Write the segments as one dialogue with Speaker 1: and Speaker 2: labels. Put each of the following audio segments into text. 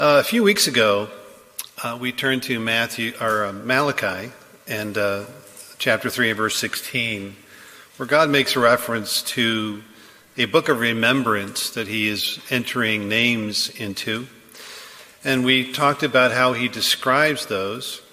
Speaker 1: A few weeks ago, we turned to Malachi and chapter 3 and verse 16, where God makes a reference to a book of remembrance that he is entering names into. And we talked about how he describes those.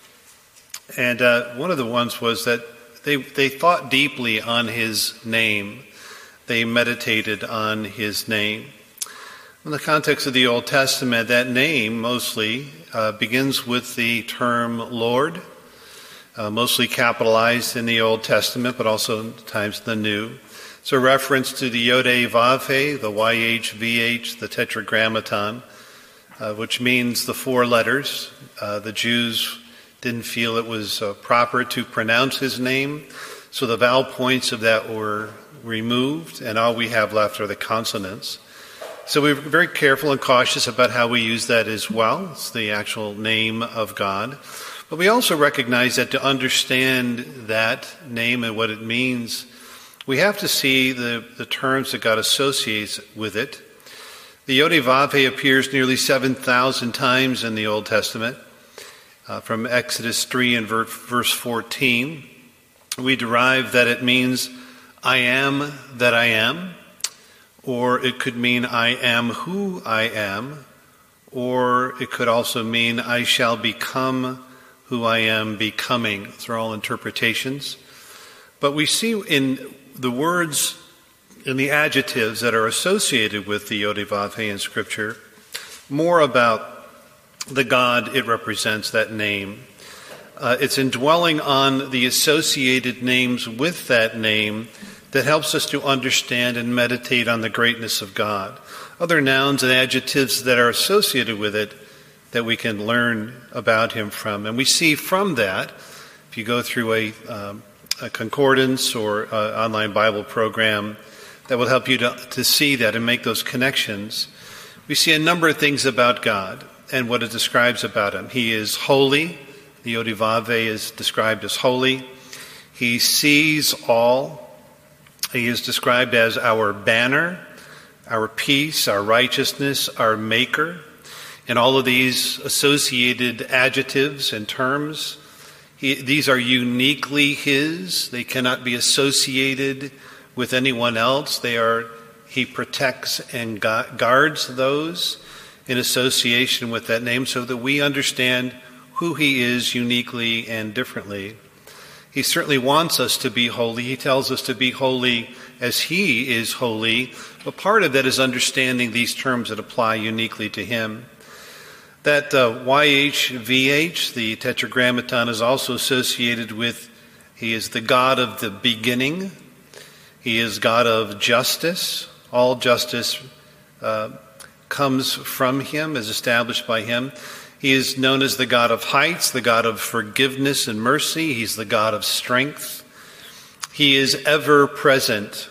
Speaker 1: And one of the ones was that they thought deeply on his name. They meditated on his name. In the context of the Old Testament, that name mostly begins with the term Lord, mostly capitalized in the Old Testament, but also times the New. It's a reference to the Yod-Heh-Vav-Heh, the YHVH, the Tetragrammaton, which means the four letters. The Jews didn't feel it was proper to pronounce his name, so the vowel points of that were removed, and all we have left are the consonants. So we're very careful and cautious about how we use that as well. It's the actual name of God. But we also recognize that to understand that name and what it means, we have to see the terms that God associates with it. The Yod-Heh-Vav-Heh appears nearly 7,000 times in the Old Testament. From Exodus 3 and verse 14, we derive that it means, I am that I am. Or it could mean, I am who I am. Or it could also mean, I shall become who I am becoming. Those are all interpretations. But we see in the words, in the adjectives that are associated with the Yod-Heh-Vav-Heh in Scripture, more about the God it represents, that name. It's in dwelling on the associated names with that name that helps us to understand and meditate on the greatness of God. Other nouns and adjectives that are associated with it that we can learn about him from. And we see from that, if you go through a concordance or online Bible program that will help you to see that and make those connections, we see a number of things about God and what it describes about him. He is holy. The Yod-Heh-Vav-Heh is described as holy. He sees all. He is described as our banner, our peace, our righteousness, our maker. And all of these associated adjectives and terms, these are uniquely his. They cannot be associated with anyone else. He protects and guards those in association with that name so that we understand who he is uniquely and differently. He certainly wants us to be holy. He tells us to be holy as he is holy. But part of that is understanding these terms that apply uniquely to him. That YHVH, the Tetragrammaton, is also associated with, he is the God of the beginning. He is God of justice. All justice comes from him, is established by him. He is known as the God of heights, the God of forgiveness and mercy. He's the God of strength. He is ever present.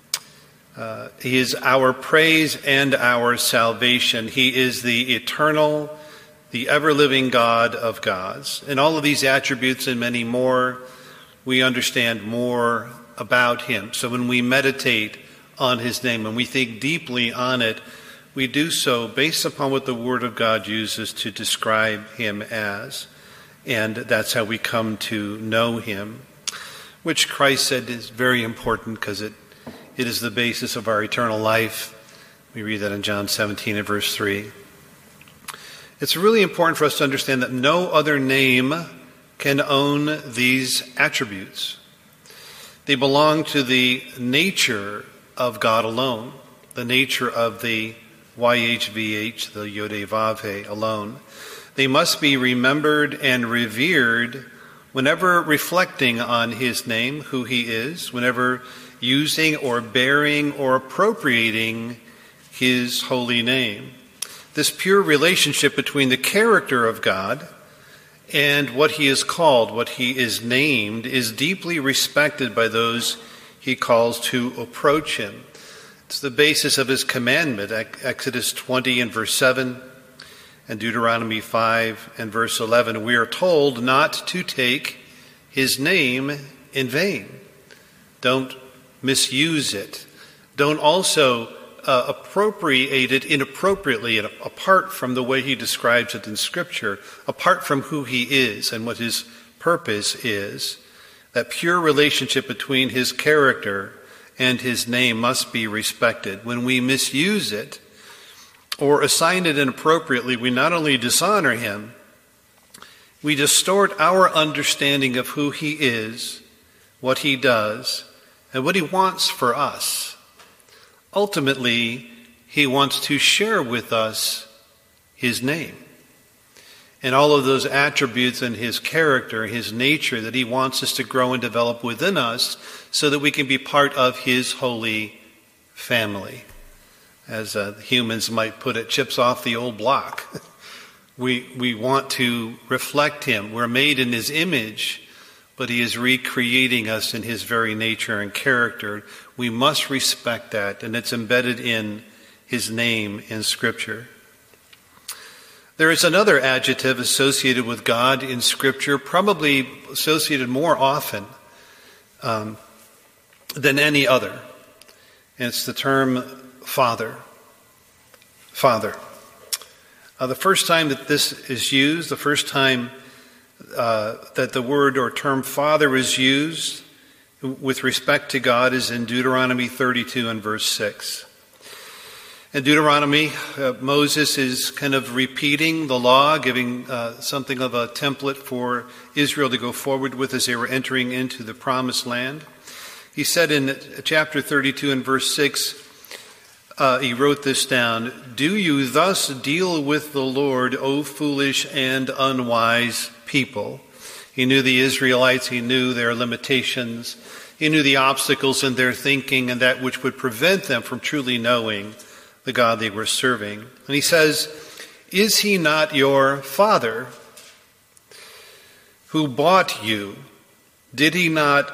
Speaker 1: He is our praise and our salvation. He is the eternal, the ever-living God of gods. And all of these attributes and many more, we understand more about him. So when we meditate on his name, when we think deeply on it, we do so based upon what the Word of God uses to describe him as. And that's how we come to know him, which Christ said is very important because it is the basis of our eternal life. We read that in John 17 and verse 3. It's really important for us to understand that no other name can own these attributes. They belong to the nature of God alone, the nature of the YHVH, the Yod-Heh-Vav-Heh alone. They must be remembered and revered whenever reflecting on his name, who he is, whenever using or bearing or appropriating his holy name. This pure relationship between the character of God and what he is called, what he is named, is deeply respected by those he calls to approach him. It's the basis of his commandment, Exodus 20 and verse 7 and Deuteronomy 5 and verse 11. We are told not to take his name in vain. Don't misuse it. Don't also appropriated inappropriately apart from the way he describes it in Scripture, apart from who he is and what his purpose is. That pure relationship between his character and his name must be respected. When we misuse it or assign it inappropriately, we not only dishonor him, we distort our understanding of who he is, what he does, and what he wants for us. Ultimately, he wants to share with us his name and all of those attributes in his character, his nature that he wants us to grow and develop within us so that we can be part of his holy family. As humans might put it, chips off the old block. We want to reflect him. We're made in his image, but he is recreating us in his very nature and character. We must respect that, and it's embedded in his name in Scripture. There is another adjective associated with God in Scripture, probably associated more often than any other. And it's the term Father. Father. The first time that this is used, the first time that the word or term Father is used with respect to God is in Deuteronomy 32 and verse 6. In Deuteronomy, Moses is kind of repeating the law, giving something of a template for Israel to go forward with as they were entering into the promised land. He said in chapter 32 and verse 6, he wrote this down, "Do you thus deal with the Lord, O foolish and unwise people?" He knew the Israelites, he knew their limitations, he knew the obstacles in their thinking and that which would prevent them from truly knowing the God they were serving. And he says, "Is he not your father who bought you? Did he not,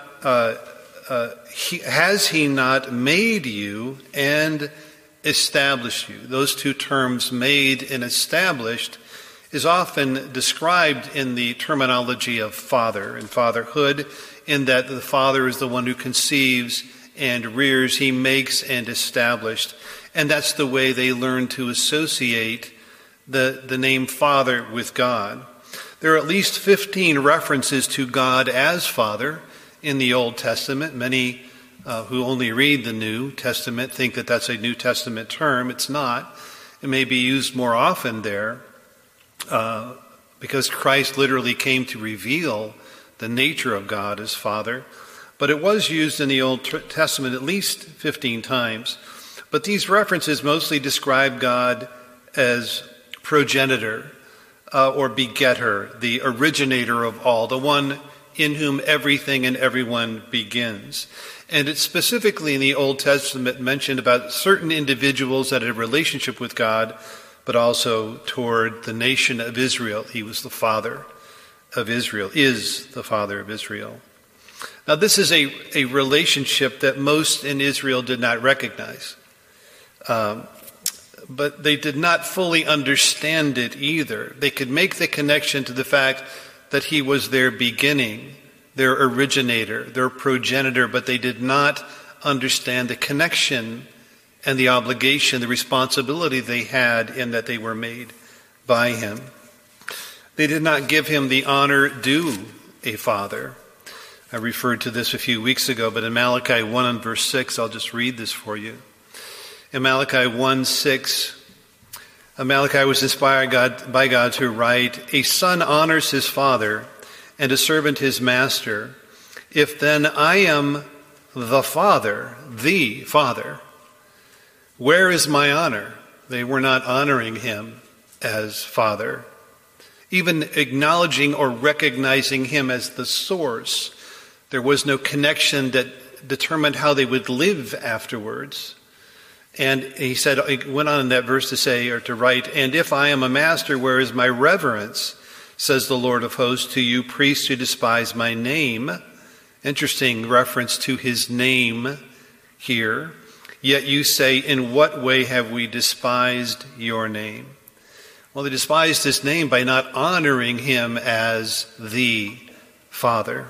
Speaker 1: has he not made you and established you?" Those two terms, made and established, is often described in the terminology of father and fatherhood, in that the father is the one who conceives and rears, he makes and established. And that's the way they learn to associate the name Father with God. There are at least 15 references to God as Father in the Old Testament. Many who only read the New Testament think that that's a New Testament term. It's not. It may be used more often there because Christ literally came to reveal the nature of God as Father. But it was used in the Old Testament at least 15 times. But these references mostly describe God as progenitor or begetter, the originator of all, the one in whom everything and everyone begins. And it's specifically in the Old Testament mentioned about certain individuals that had a relationship with God, but also toward the nation of Israel. He was the father of Israel, is the father of Israel. Now, this is a relationship that most in Israel did not recognize. But they did not fully understand it either. They could make the connection to the fact that he was their beginning, their originator, their progenitor, but they did not understand the connection and the obligation, the responsibility they had in that they were made by him. They did not give him the honor due a father. I referred to this a few weeks ago, but in Malachi 1 and verse 6, I'll just read this for you. In Malachi 1:6, Malachi was inspired by God to write, "A son honors his father, and a servant his master. If then I am the father, where is my honor?" They were not honoring him as father, even acknowledging or recognizing him as the source. There was no connection that determined how they would live afterwards. And he went on in that verse to say, or to write, "And if I am a master, where is my reverence, says the Lord of hosts, to you priests who despise my name." Interesting reference to his name here. "Yet you say, in what way have we despised your name?" Well, they despised his name by not honoring him as the Father.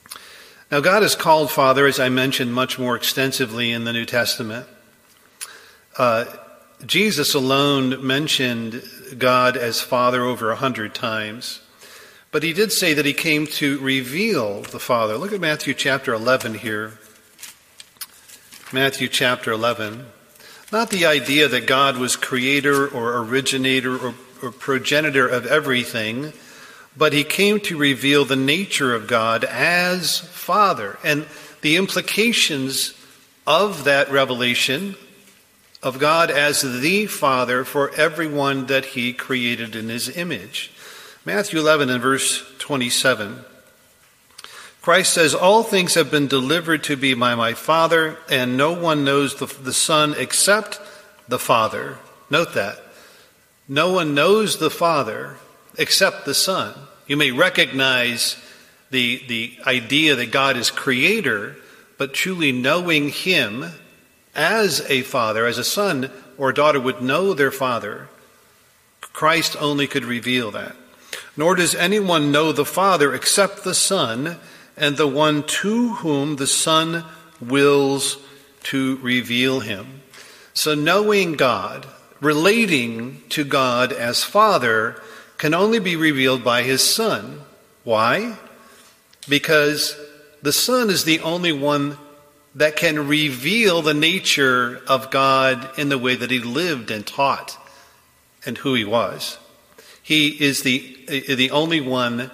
Speaker 1: Now, God is called Father, as I mentioned, much more extensively in the New Testament. Jesus alone mentioned God as Father over 100 times. But he did say that he came to reveal the Father. Look at Matthew chapter 11 here. Matthew chapter 11. Not the idea that God was creator or originator or progenitor of everything, but he came to reveal the nature of God as Father. And the implications of that revelation of God as the Father for everyone that he created in his image. Matthew 11 and verse 27. Christ says, "All things have been delivered to me by my Father, and no one knows the Son except the Father." Note that. No one knows the Father except the Son. You may recognize the idea that God is creator, but truly knowing him as a father, as a son or daughter would know their father, Christ only could reveal that. Nor does anyone know the Father except the Son, and the one to whom the Son wills to reveal him. So knowing God, relating to God as Father, can only be revealed by his Son. Why? Because the Son is the only one that can reveal the nature of God in the way that he lived and taught and who he was. He is the only one.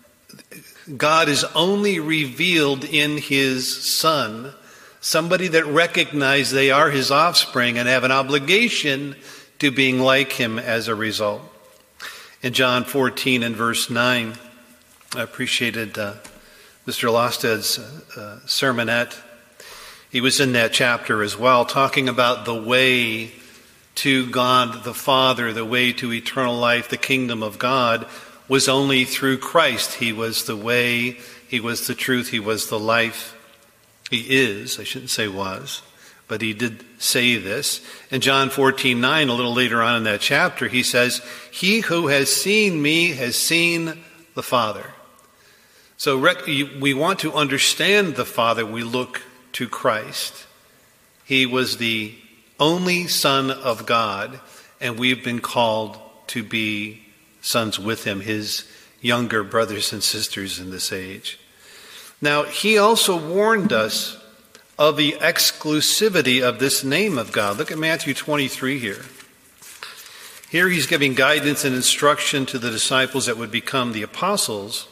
Speaker 1: God is only revealed in his Son, somebody that recognizes they are his offspring and have an obligation to being like him as a result. In John 14 and verse 9, I appreciated Mr. Losted's sermonette. He was in that chapter as well, talking about the way to God the Father, the way to eternal life, the kingdom of God, was only through Christ. He was the way, he was the truth, he was the life. He is, I shouldn't say was, but he did say this. In John 14:9, a little later on in that chapter, he says, "He who has seen me has seen the Father." So we want to understand the Father, we look to Christ. He was the only Son of God, and we've been called to be sons with him, his younger brothers and sisters in this age. Now, he also warned us of the exclusivity of this name of God. Look at Matthew 23 here. Here he's giving guidance and instruction to the disciples that would become the apostles.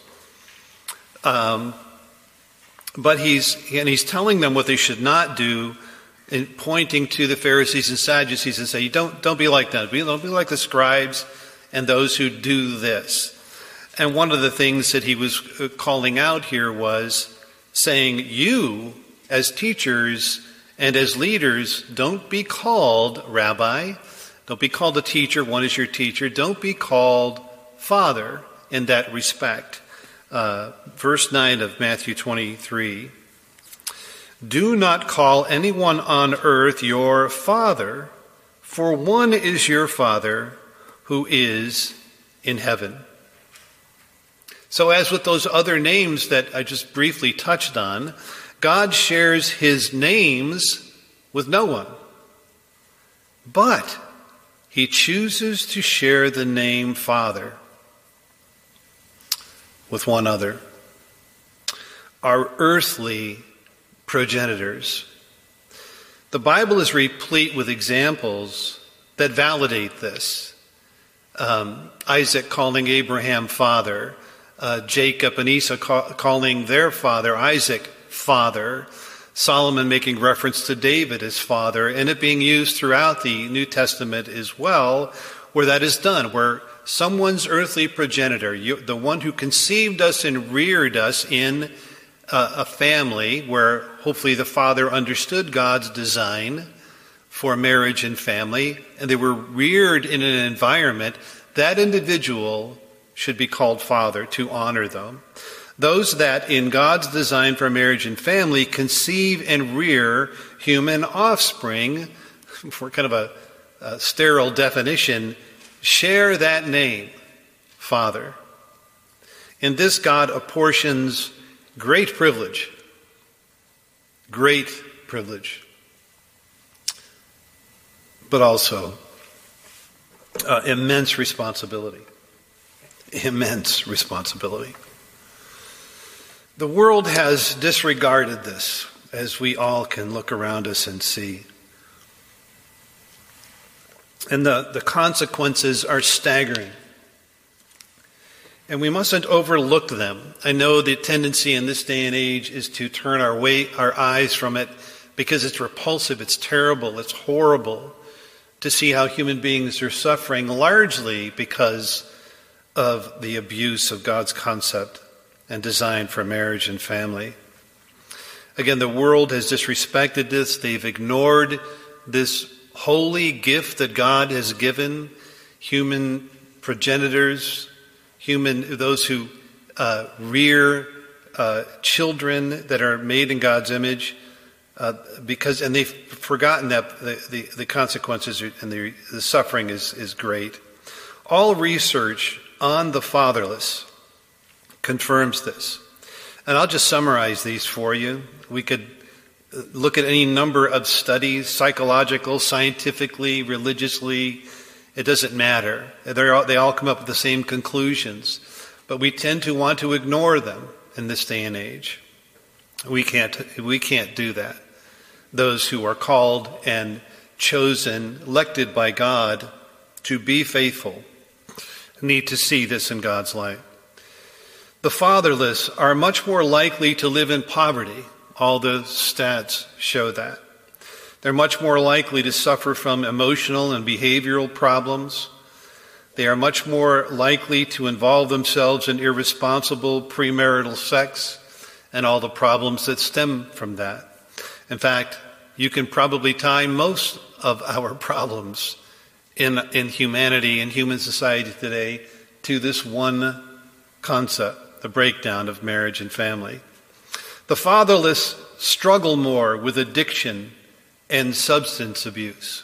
Speaker 1: But he's telling them what they should not do, and pointing to the Pharisees and Sadducees and say, don't be like that. Don't be like the scribes and those who do this. And one of the things that he was calling out here was saying, you as teachers and as leaders, don't be called rabbi. Don't be called a teacher. One is your teacher. Don't be called father in that respect. Verse 9 of Matthew 23. Do not call anyone on earth your father, for one is your Father who is in heaven. So as with those other names that I just briefly touched on, God shares his names with no one. But he chooses to share the name Father with one other. Our earthly progenitors. The Bible is replete with examples that validate this. Isaac calling Abraham father, Jacob and Esau calling their father Isaac father, Solomon making reference to David as father, and it being used throughout the New Testament as well, where that is done, where someone's earthly progenitor, the one who conceived us and reared us in a family where hopefully the father understood God's design for marriage and family, and they were reared in an environment, that individual should be called father to honor them. Those that in God's design for marriage and family conceive and rear human offspring, for kind of a sterile definition, share that name, Father. In this, God apportions great privilege. Great privilege. but also immense responsibility. Immense responsibility. The world has disregarded this, as we all can look around us and see. And the consequences are staggering. And we mustn't overlook them. I know the tendency in this day and age is to turn our eyes from it because it's repulsive, it's terrible, it's horrible to see how human beings are suffering, largely because of the abuse of God's concept and design for marriage and family. Again, the world has disrespected this. They've ignored this holy gift that God has given human progenitors, those who rear children that are made in God's image, and they've forgotten that the consequences and the suffering is great. All research on the fatherless confirms this. And I'll just summarize these for you. We could look at any number of studies, psychological, scientifically, religiously. It doesn't matter. They all come up with the same conclusions. But we tend to want to ignore them in this day and age. We can't do that. Those who are called and chosen, elected by God to be faithful, need to see this in God's light. The fatherless are much more likely to live in poverty. All the stats show that. They're much more likely to suffer from emotional and behavioral problems. They are much more likely to involve themselves in irresponsible premarital sex and all the problems that stem from that. In fact, you can probably tie most of our problems in humanity and human society today to this one concept, the breakdown of marriage and family. The fatherless struggle more with addiction and substance abuse.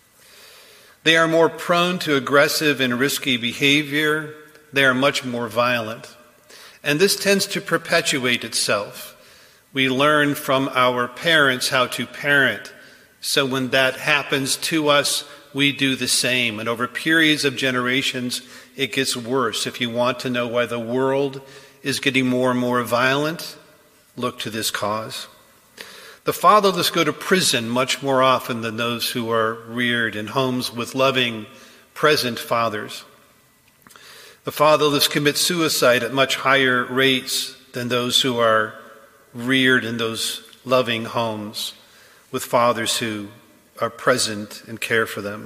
Speaker 1: They are more prone to aggressive and risky behavior. They are much more violent. And this tends to perpetuate itself. We learn from our parents how to parent. So when that happens to us, we do the same. And over periods of generations, it gets worse. If you want to know why the world is getting more and more violent, look to this cause. The fatherless go to prison much more often than those who are reared in homes with loving, present fathers. The fatherless commit suicide at much higher rates than those who are reared in those loving homes with fathers who are present and care for them.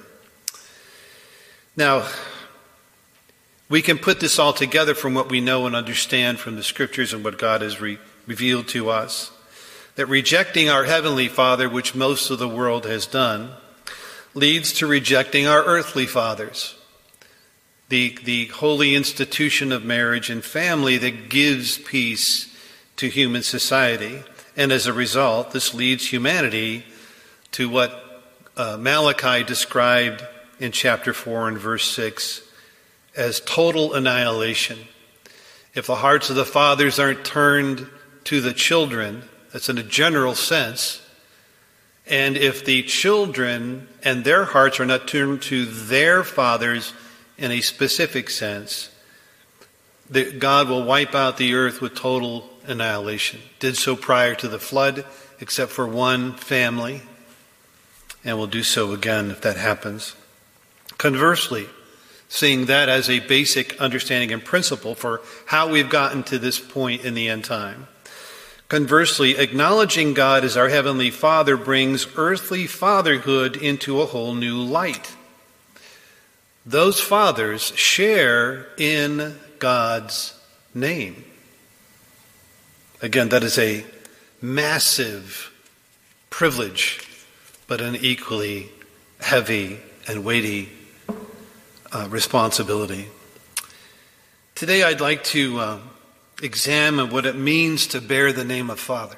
Speaker 1: Now, we can put this all together from what we know and understand from the Scriptures and what God has revealed to us. That rejecting our Heavenly Father, which most of the world has done, leads to rejecting our earthly fathers. The holy institution of marriage and family that gives peace to human society. And as a result, this leads humanity to what Malachi described in chapter 4 and verse 6 as total annihilation. If the hearts of the fathers aren't turned to the children, that's in a general sense, and if the children and their hearts are not turned to their fathers in a specific sense, God will wipe out the earth with total annihilation. Did so prior to the flood, except for one family, and will do so again if that happens. Conversely, seeing that as a basic understanding and principle for how we've gotten to this point in the end time. Conversely, acknowledging God as our Heavenly Father brings earthly fatherhood into a whole new light. Those fathers share in God's name. Again, that is a massive privilege, but an equally heavy and weighty responsibility. Today I'd like to examine what it means to bear the name of Father.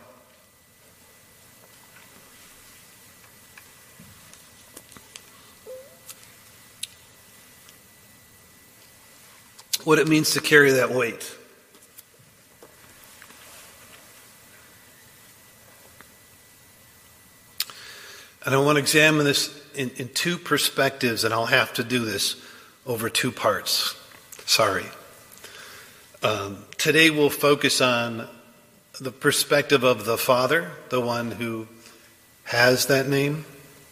Speaker 1: What it means to carry that weight. And I want to examine this in two perspectives, and I'll have to do this over two parts. Sorry. Today we'll focus on the perspective of the Father, the one who has that name.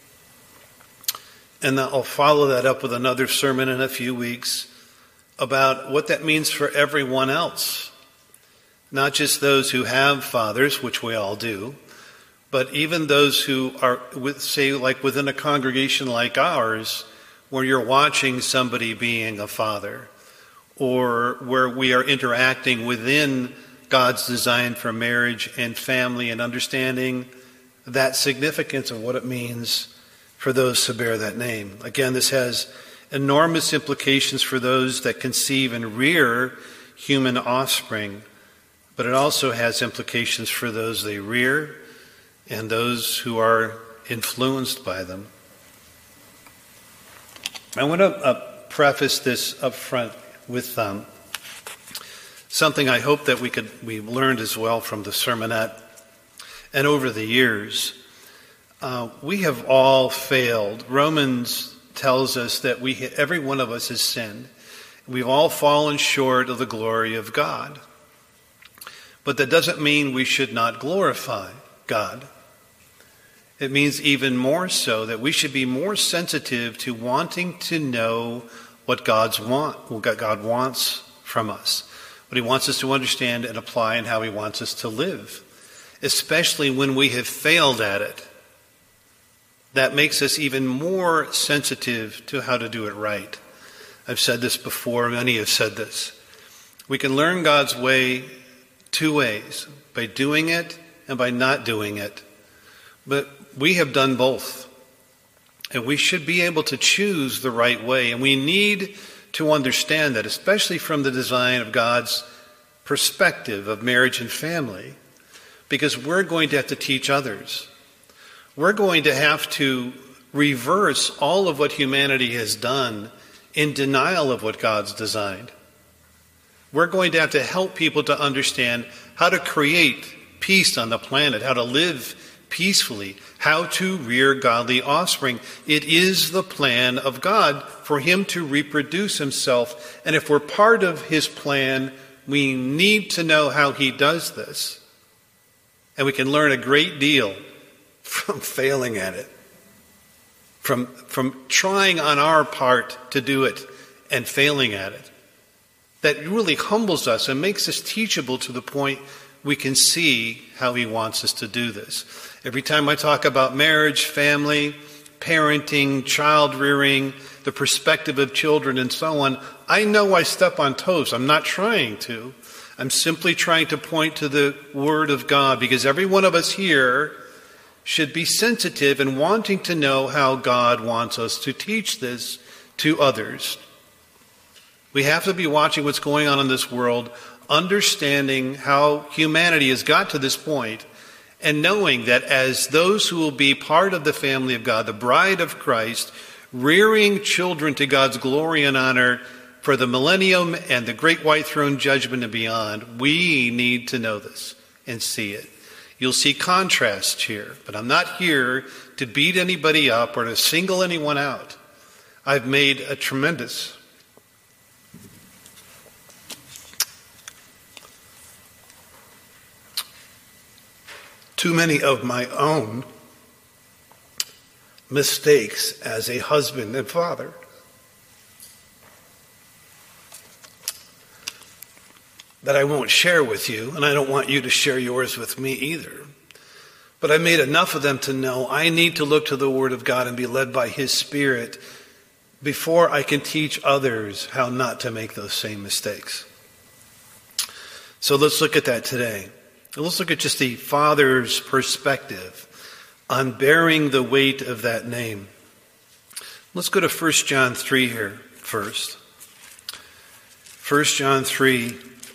Speaker 1: And I'll follow that up with another sermon in a few weeks about what that means for everyone else. Not just those who have fathers, which we all do, but even those who are, say, like within a congregation like ours, where you're watching somebody being a father, or where we are interacting within God's design for marriage and family and understanding that significance of what it means for those to bear that name. Again, this has enormous implications for those that conceive and rear human offspring, but it also has implications for those they rear and those who are influenced by them. I want to preface this up front with something I hope that we learned as well from the sermonette and over the years. We have all failed. Romans tells us that every one of us has sinned. We've all fallen short of the glory of God. But that doesn't mean we should not glorify God. It means even more so that we should be more sensitive to wanting to know what God wants from us, what he wants us to understand and apply, and how he wants us to live, especially when we have failed at it. That makes us even more sensitive to how to do it right. I've said this before, many have said this. We can learn God's way two ways, by doing it and by not doing it. But we have done both. And we should be able to choose the right way. And we need to understand that, especially from the design of God's perspective of marriage and family, because we're going to have to teach others. We're going to have to reverse all of what humanity has done in denial of what God's designed. We're going to have to help people to understand how to create peace on the planet, how to live peacefully, how to rear godly offspring. It is the plan of God for him to reproduce himself. And if we're part of his plan, we need to know how he does this. And we can learn a great deal from failing at it, from trying on our part to do it and failing at it. That really humbles us and makes us teachable to the point we can see how he wants us to do this. Every time I talk about marriage, family, parenting, child rearing, the perspective of children and so on, I know I step on toes. I'm not trying to. I'm simply trying to point to the Word of God, because every one of us here should be sensitive and wanting to know how God wants us to teach this to others. We have to be watching what's going on in this world, understanding how humanity has got to this point, and knowing that as those who will be part of the family of God, the bride of Christ, rearing children to God's glory and honor for the millennium and the great white throne judgment and beyond, we need to know this and see it. You'll see contrasts here, but I'm not here to beat anybody up or to single anyone out. I've made a tremendous too many of my own mistakes as a husband and father. That I won't share with you, and I don't want you to share yours with me either. But I made enough of them to know I need to look to the Word of God and be led by His Spirit before I can teach others how not to make those same mistakes. So let's look at that today. And let's look at just the Father's perspective on bearing the weight of that name. Let's go to 1 John 3 here first. 1 John 3.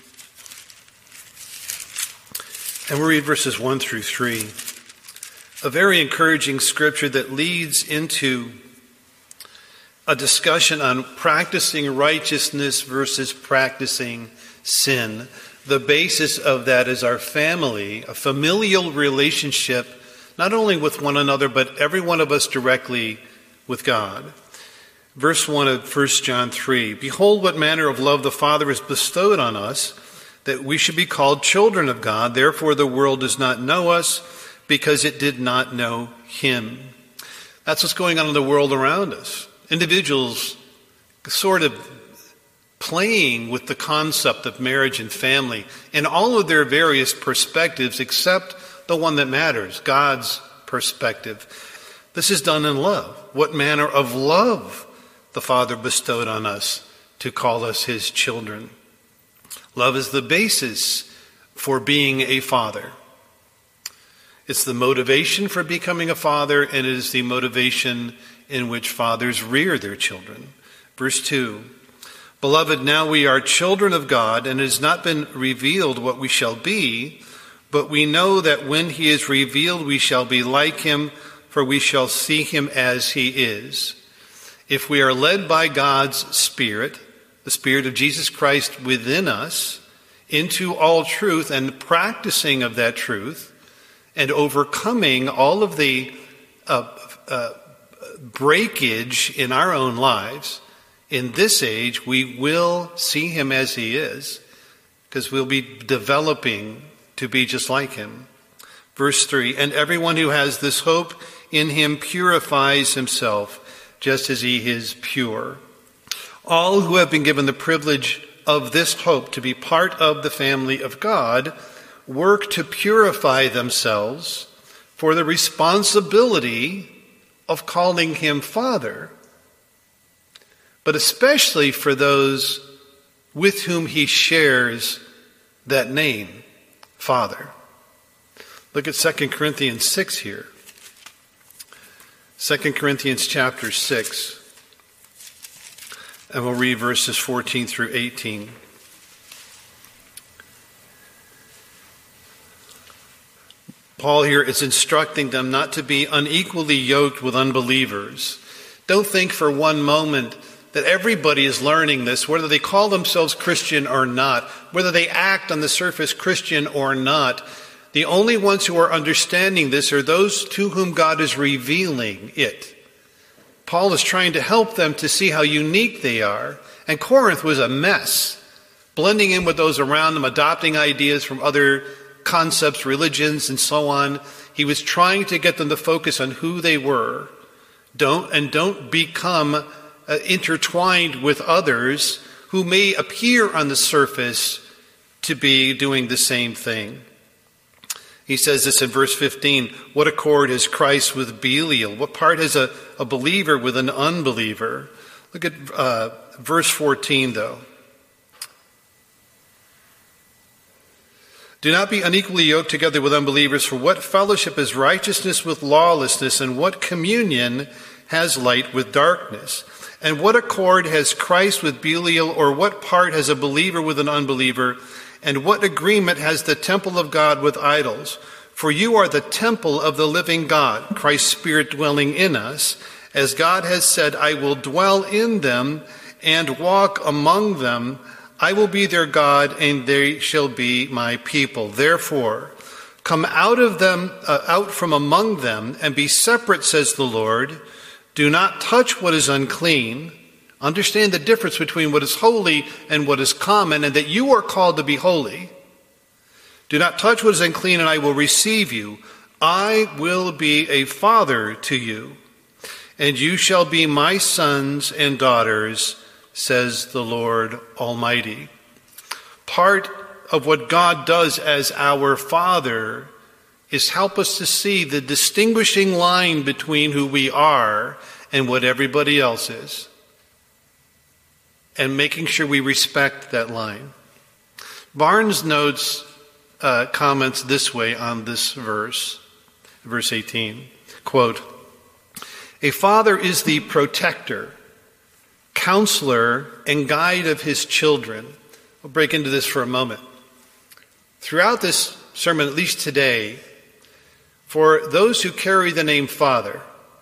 Speaker 1: And we'll read verses 1 through 3. A very encouraging scripture that leads into a discussion on practicing righteousness versus practicing sin. The basis of that is our family, a familial relationship, not only with one another, but every one of us directly with God. Verse 1 of 1 John 3, "Behold what manner of love the Father has bestowed on us, that we should be called children of God. Therefore the world does not know us, because it did not know him." That's what's going on in the world around us. Individuals sort of playing with the concept of marriage and family in all of their various perspectives, except the one that matters, God's perspective. This is done in love. What manner of love the Father bestowed on us to call us his children. Love is the basis for being a father. It's the motivation for becoming a father, and it is the motivation in which fathers rear their children. Verse 2, "Beloved, now we are children of God, and it has not been revealed what we shall be, but we know that when he is revealed we shall be like him, for we shall see him as he is. If we are led by God's Spirit, the Spirit of Jesus Christ within us, into all truth and practicing of that truth, and overcoming all of the breakage in our own lives, in this age we will see him as he is, because we'll be developing to be just like him." Verse 3, "And everyone who has this hope in him purifies himself, just as he is pure." All who have been given the privilege of this hope to be part of the family of God work to purify themselves for the responsibility of calling him Father, but especially for those with whom he shares that name, Father. Look at 2 Corinthians 6 here. 2 Corinthians chapter 6. And we'll read verses 14 through 18. Paul here is instructing them not to be unequally yoked with unbelievers. Don't think for one moment that everybody is learning this, whether they call themselves Christian or not, whether they act on the surface Christian or not. The only ones who are understanding this are those to whom God is revealing it. Paul is trying to help them to see how unique they are. And Corinth was a mess, blending in with those around them, adopting ideas from other concepts, religions, and so on. He was trying to get them to focus on who they were. Don't become intertwined with others who may appear on the surface to be doing the same thing. He says this in verse 15, "What accord has Christ with Belial? What part has a believer with an unbeliever?" Look at verse 14, though. "Do not be unequally yoked together with unbelievers, for what fellowship is righteousness with lawlessness, and what communion has light with darkness? And what accord has Christ with Belial, or what part has a believer with an unbeliever? And what agreement has the temple of God with idols? For you are the temple of the living God, Christ's Spirit dwelling in us. As God has said, I will dwell in them and walk among them. I will be their God, and they shall be my people. Therefore, come out of them, out from among them, and be separate, says the Lord. Do not touch what is unclean." Understand the difference between what is holy and what is common, and that you are called to be holy. "Do not touch what is unclean, and I will receive you. I will be a father to you, and you shall be my sons and daughters, says the Lord Almighty." Part of what God does as our Father is help us to see the distinguishing line between who we are and what everybody else is, and making sure we respect that line. Barnes notes, comments this way on this verse, verse 18, quote, "A father is the protector, counselor, and guide of his children." We'll break into this for a moment. Throughout this sermon, at least today, for those who carry the name Father,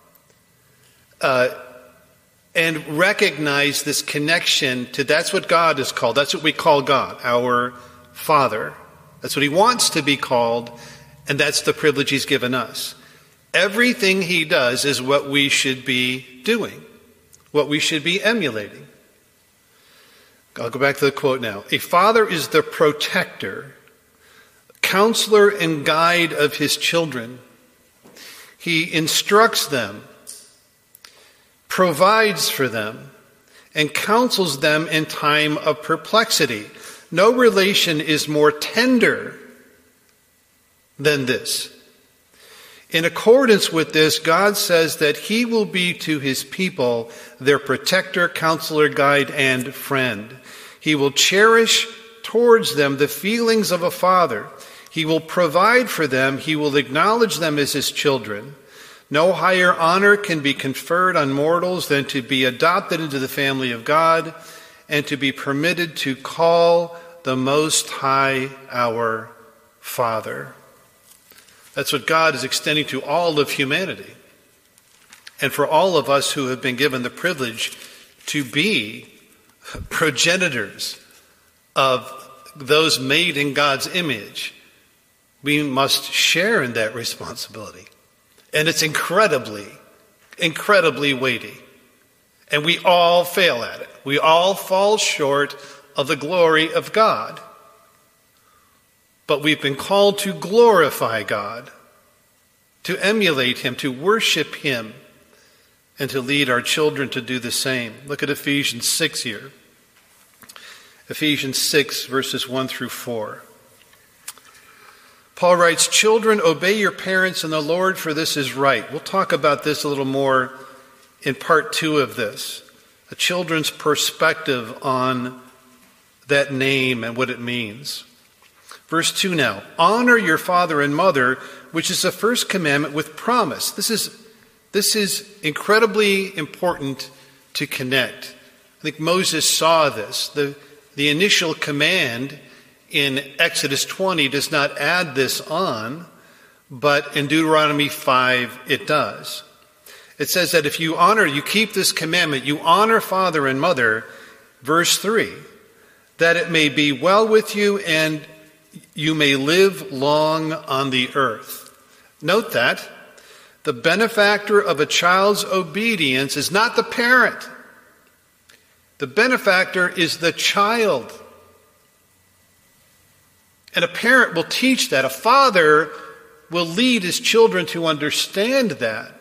Speaker 1: and recognize this connection to that's what God is called. That's what we call God, our Father. That's what he wants to be called, and that's the privilege he's given us. Everything he does is what we should be doing, what we should be emulating. I'll go back to the quote now. A father is the protector, counselor, and guide of his children. He instructs them, provides for them, and counsels them in time of perplexity. No relation is more tender than this. In accordance with this, God says that he will be to his people their protector, counselor, guide, and friend. He will cherish towards them the feelings of a father. He will provide for them. He will acknowledge them as his children. No higher honor can be conferred on mortals than to be adopted into the family of God and to be permitted to call the Most High our Father. That's what God is extending to all of humanity. And for all of us who have been given the privilege to be progenitors of those made in God's image, we must share in that responsibility. And it's incredibly, incredibly weighty. And we all fail at it. We all fall short of the glory of God. But we've been called to glorify God, to emulate him, to worship him, and to lead our children to do the same. Look at Ephesians 6 here. Ephesians 6, verses 1 through 4. Paul writes, "Children, obey your parents in the Lord, for this is right." We'll talk about this a little more in part 2 of this. A children's perspective on that name and what it means. Verse 2 now. "Honor your father and mother, which is the first commandment with promise." This is incredibly important to connect. I think Moses saw this. The initial command in Exodus 20 does not add this on, but in Deuteronomy 5 it does. It says that if you keep this commandment, you honor father and mother, verse 3, that it may be well with you and you may live long on the earth. Note that the benefactor of a child's obedience is not the parent. The benefactor is the child. And a parent will teach that. A father will lead his children to understand that.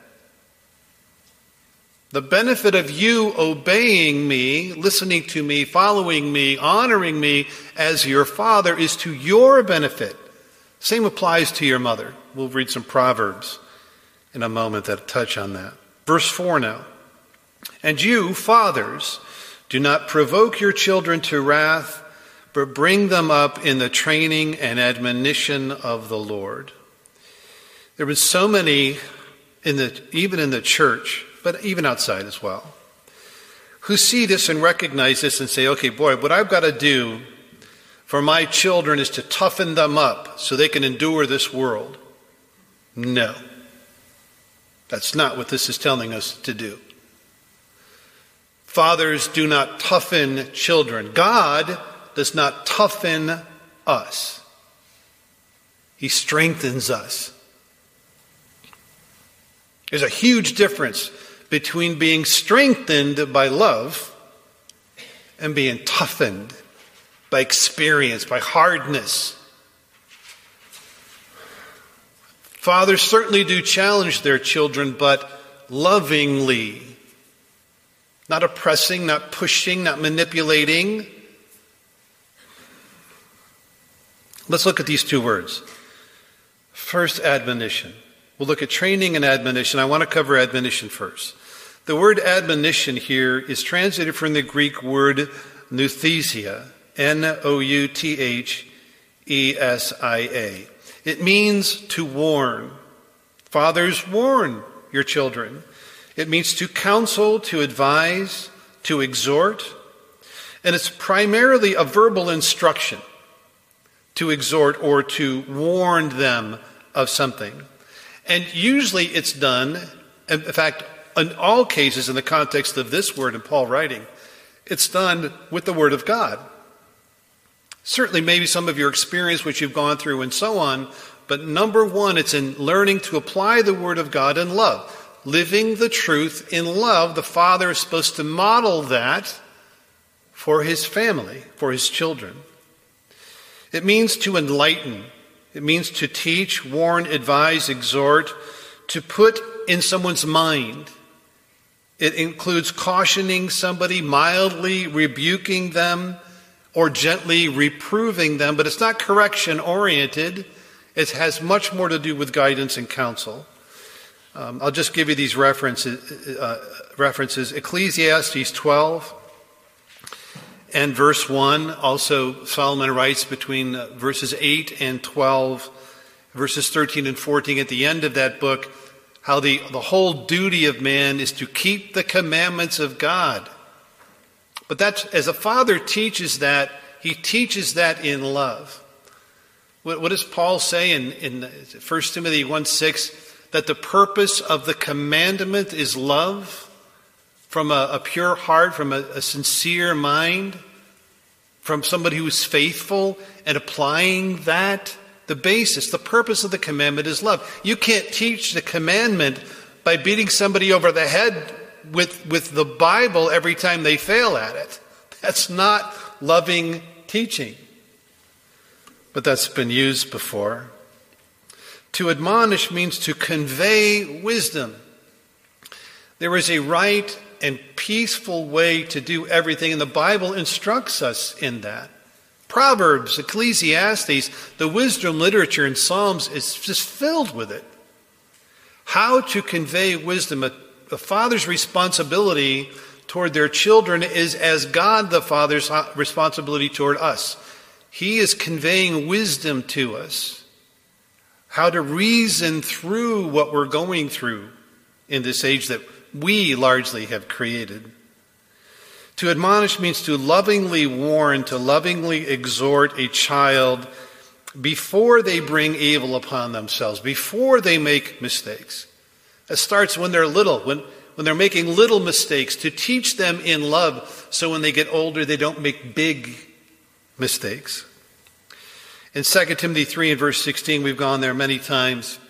Speaker 1: The benefit of you obeying me, listening to me, following me, honoring me as your father is to your benefit. Same applies to your mother. We'll read some Proverbs in a moment that touch on that. Verse 4 now. "And you, fathers, do not provoke your children to wrath, but bring them up in the training and admonition of the Lord." There have been so many, even in the church, but even outside as well, who see this and recognize this and say, okay, boy, what I've got to do for my children is to toughen them up so they can endure this world. No. That's not what this is telling us to do. Fathers do not toughen children. God does not toughen us. He strengthens us. There's a huge difference between being strengthened by love and being toughened by experience, by hardness. Fathers certainly do challenge their children, but lovingly. Not oppressing, not pushing, not manipulating. Let's look at these two words. First, admonition. We'll look at training and admonition. I want to cover admonition first. The word admonition here is translated from the Greek word nouthesia, N-O-U-T-H-E-S-I-A. It means to warn. Fathers, warn your children. It means to counsel, to advise, to exhort. And it's primarily a verbal instruction to exhort or to warn them of something. And usually it's done, in fact, in all cases in the context of this word and Paul writing, it's done with the Word of God. Certainly maybe some of your experience which you've gone through and so on, But number one, it's in learning to apply the Word of God in love. Living the truth in love, the father is supposed to model that for his family, for his children. It means to enlighten. It means to teach, warn, advise, exhort, to put in someone's mind. It includes cautioning somebody, mildly rebuking them, or gently reproving them, but it's not correction-oriented. It has much more to do with guidance and counsel. I'll just give you these references. Ecclesiastes 12 and verse 1. Also, Solomon writes between verses 8 and 12, verses 13 and 14 at the end of that book, how the whole duty of man is to keep the commandments of God. But that's, as a father teaches that, he teaches that in love. What does Paul say in 1 Timothy 1:6? That the purpose of the commandment is love from a pure heart, from a sincere mind, from somebody who is faithful and applying that. The basis, the purpose of the commandment is love. You can't teach the commandment by beating somebody over the head with the Bible every time they fail at it. That's not loving teaching. But that's been used before. To admonish means to convey wisdom. There is a right and peaceful way to do everything, and the Bible instructs us in that. Proverbs, Ecclesiastes, the wisdom literature in Psalms is just filled with it. How to convey wisdom. A father's responsibility toward their children is as God the Father's responsibility toward us. He is conveying wisdom to us. How to reason through what we're going through in this age that we largely have created. To admonish means to lovingly warn, to lovingly exhort a child before they bring evil upon themselves, before they make mistakes. It starts when they're little, when they're making little mistakes, to teach them in love so when they get older they don't make big mistakes. In 2 Timothy 3 and verse 16, we've gone there many times.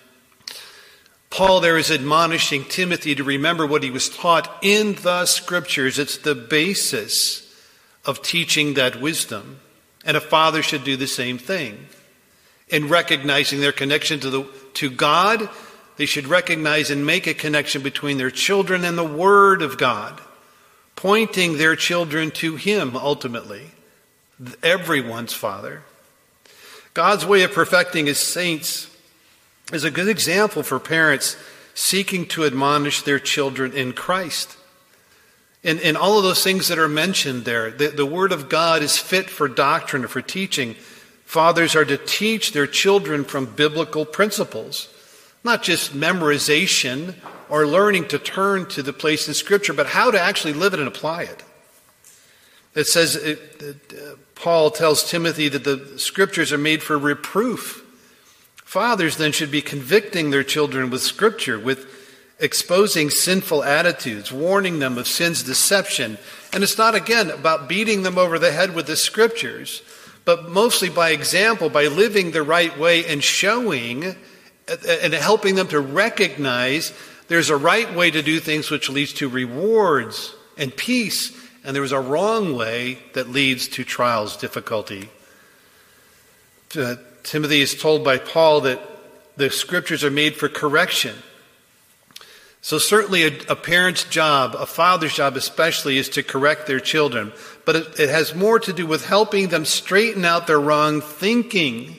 Speaker 1: Paul there is admonishing Timothy to remember what he was taught in the Scriptures. It's the basis of teaching that wisdom. And a father should do the same thing. In recognizing their connection to God, they should recognize and make a connection between their children and the Word of God, pointing their children to Him ultimately, everyone's Father. God's way of perfecting His saints is a good example for parents seeking to admonish their children in Christ. In all of those things that are mentioned there, the Word of God is fit for doctrine, for teaching. Fathers are to teach their children from biblical principles, not just memorization or learning to turn to the place in Scripture, but how to actually live it and apply it. It says, Paul tells Timothy that the Scriptures are made for reproof. Fathers then should be convicting their children with Scripture, with exposing sinful attitudes, warning them of sin's deception. And it's not, again, about beating them over the head with the Scriptures, but mostly by example, by living the right way and showing and helping them to recognize there's a right way to do things which leads to rewards and peace, and there is a wrong way that leads to trials, difficulty. Timothy is told by Paul that the Scriptures are made for correction. So certainly a parent's job, a father's job especially, is to correct their children. But it has more to do with helping them straighten out their wrong thinking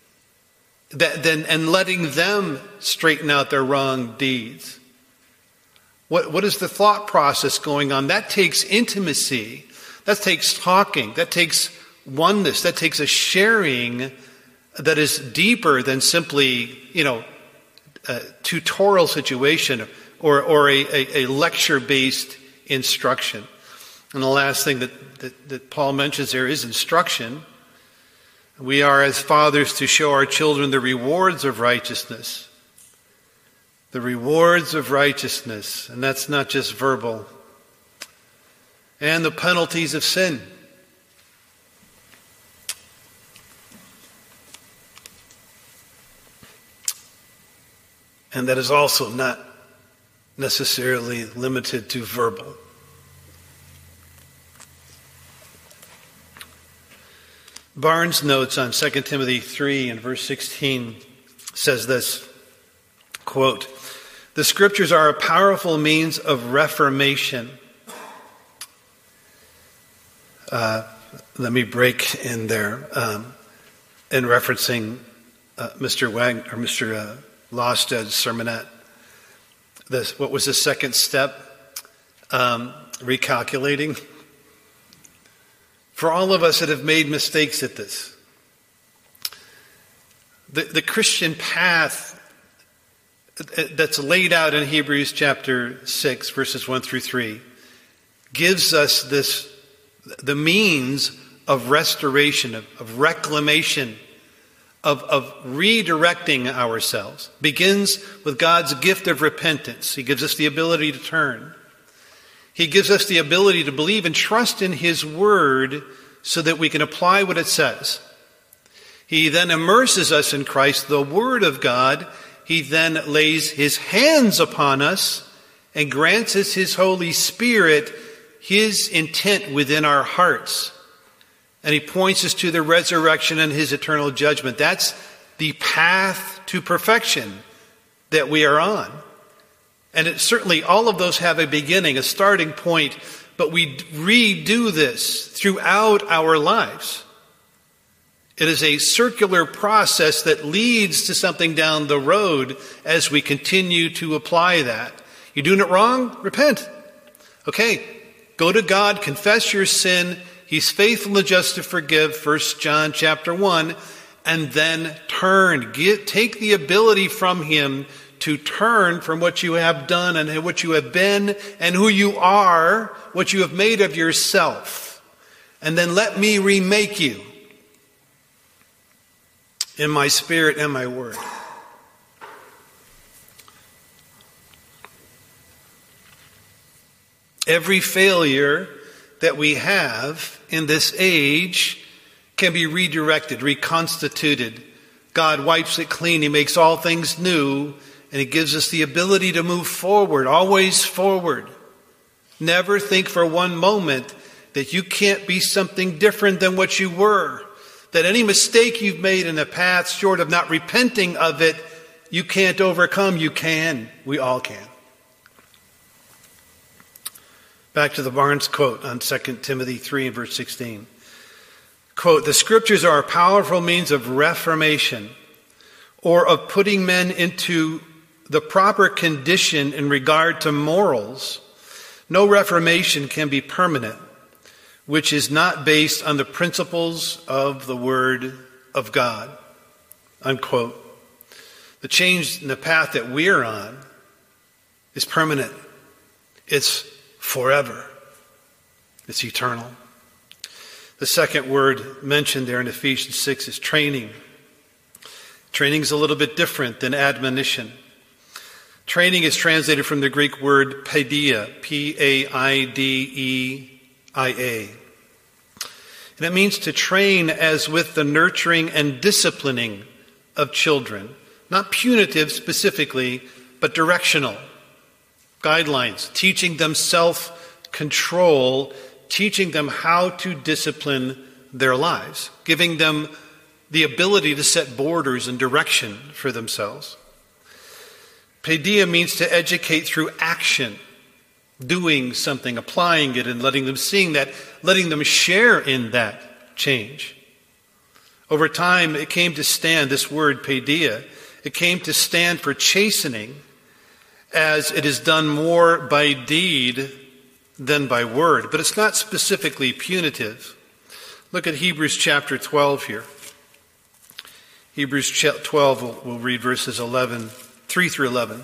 Speaker 1: and letting them straighten out their wrong deeds. What is the thought process going on? That takes intimacy. That takes talking. That takes oneness. That takes a sharing that is deeper than simply, a tutorial situation or a lecture-based instruction. And the last thing that Paul mentions there is instruction. We are, as fathers, to show our children the rewards of righteousness. The rewards of righteousness, and that's not just verbal. And the penalties of sin. And that is also not necessarily limited to verbal. Barnes notes on 2 Timothy 3 and verse 16 says this, quote, "The scriptures are a powerful means of reformation." Let me break in there in referencing Mr. Losted's sermonette. What was the second step? Recalculating. For all of us that have made mistakes at this, the Christian path that's laid out in Hebrews chapter 6, verses 1 through 3, gives us the means of restoration, of reclamation, of redirecting ourselves. Begins with God's gift of repentance. He gives us the ability to turn. He gives us the ability to believe and trust in His Word so that we can apply what it says. He then immerses us in Christ, the Word of God. He then lays His hands upon us and grants us His Holy Spirit, His intent within our hearts. And He points us to the resurrection and His eternal judgment. That's the path to perfection that we are on. And certainly all of those have a beginning, a starting point, but we redo this throughout our lives. It is a circular process that leads to something down the road as we continue to apply that. You're doing it wrong? Repent. Okay, go to God, confess your sin. He's faithful and just to forgive, 1 John chapter 1, and then turn. Take the ability from Him to turn from what you have done and what you have been and who you are, what you have made of yourself. And then let me remake you in my spirit and my word. Every failure that we have in this age can be redirected, reconstituted. God wipes it clean. He makes all things new. And He gives us the ability to move forward, always forward. Never think for one moment that you can't be something different than what you were. That any mistake you've made in the past, short of not repenting of it, you can't overcome. You can. We all can. Back to the Barnes quote on 2 Timothy 3 and verse 16. Quote, "The scriptures are a powerful means of reformation, or of putting men into the proper condition in regard to morals. No reformation can be permanent, which is not based on the principles of the Word of God." Unquote. The change in the path that we're on is permanent. It's forever. It's eternal. The second word mentioned there in Ephesians 6 is training. Training is a little bit different than admonition. Training is translated from the Greek word paideia, P-A-I-D-E-I-A. And it means to train as with the nurturing and disciplining of children. Not punitive specifically, but directional. Guidelines, teaching them self-control, teaching them how to discipline their lives, giving them the ability to set borders and direction for themselves. Paideia means to educate through action, doing something, applying it, and letting them seeing that, letting them share in that change. Over time, it came to stand, this word paideia, it came to stand for chastening, as it is done more by deed than by word. But it's not specifically punitive. Look at Hebrews chapter 12 here. Hebrews 12, we'll read verses 3 through 11.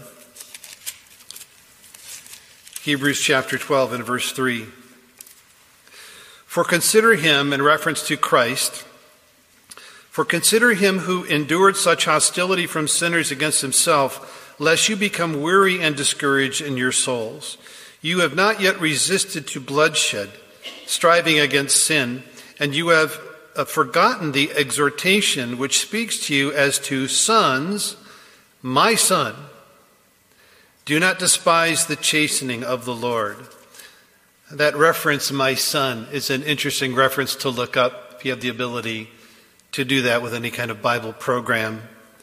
Speaker 1: Hebrews chapter 12 and verse 3. "For consider him," in reference to Christ, "for consider him who endured such hostility from sinners against himself, lest you become weary and discouraged in your souls. You have not yet resisted to bloodshed, striving against sin, and you have forgotten the exhortation which speaks to you as to sons. My son, Do not despise the chastening of the Lord. That reference, my son, is an interesting reference to look up if you have the ability to do that with any kind of Bible program.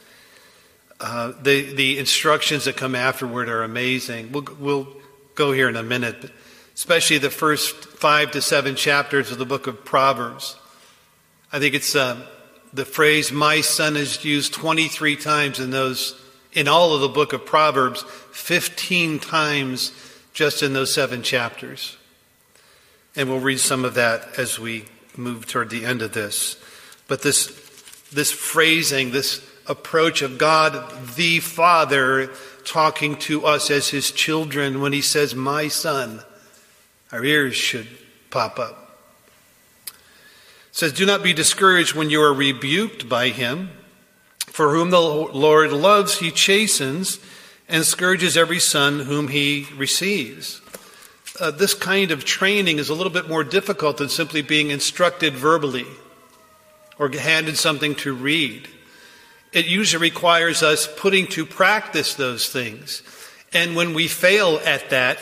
Speaker 1: The instructions that come afterward are amazing. We'll go here in a minute, but especially the first 5 to 7 chapters of the book of Proverbs. I think it's the phrase "my son" is used 23 times in all of the book of Proverbs, 15 times just in those 7 chapters. And we'll read some of that as we move toward the end of this. But this phrasing, this approach of God the Father talking to us as his children when he says, "my son," our ears should pop up. It says, "Do not be discouraged when you are rebuked by him. For whom the Lord loves, he chastens and scourges every son whom he receives." This kind of training is a little bit more difficult than simply being instructed verbally or handed something to read. It usually requires us putting to practice those things. And when we fail at that,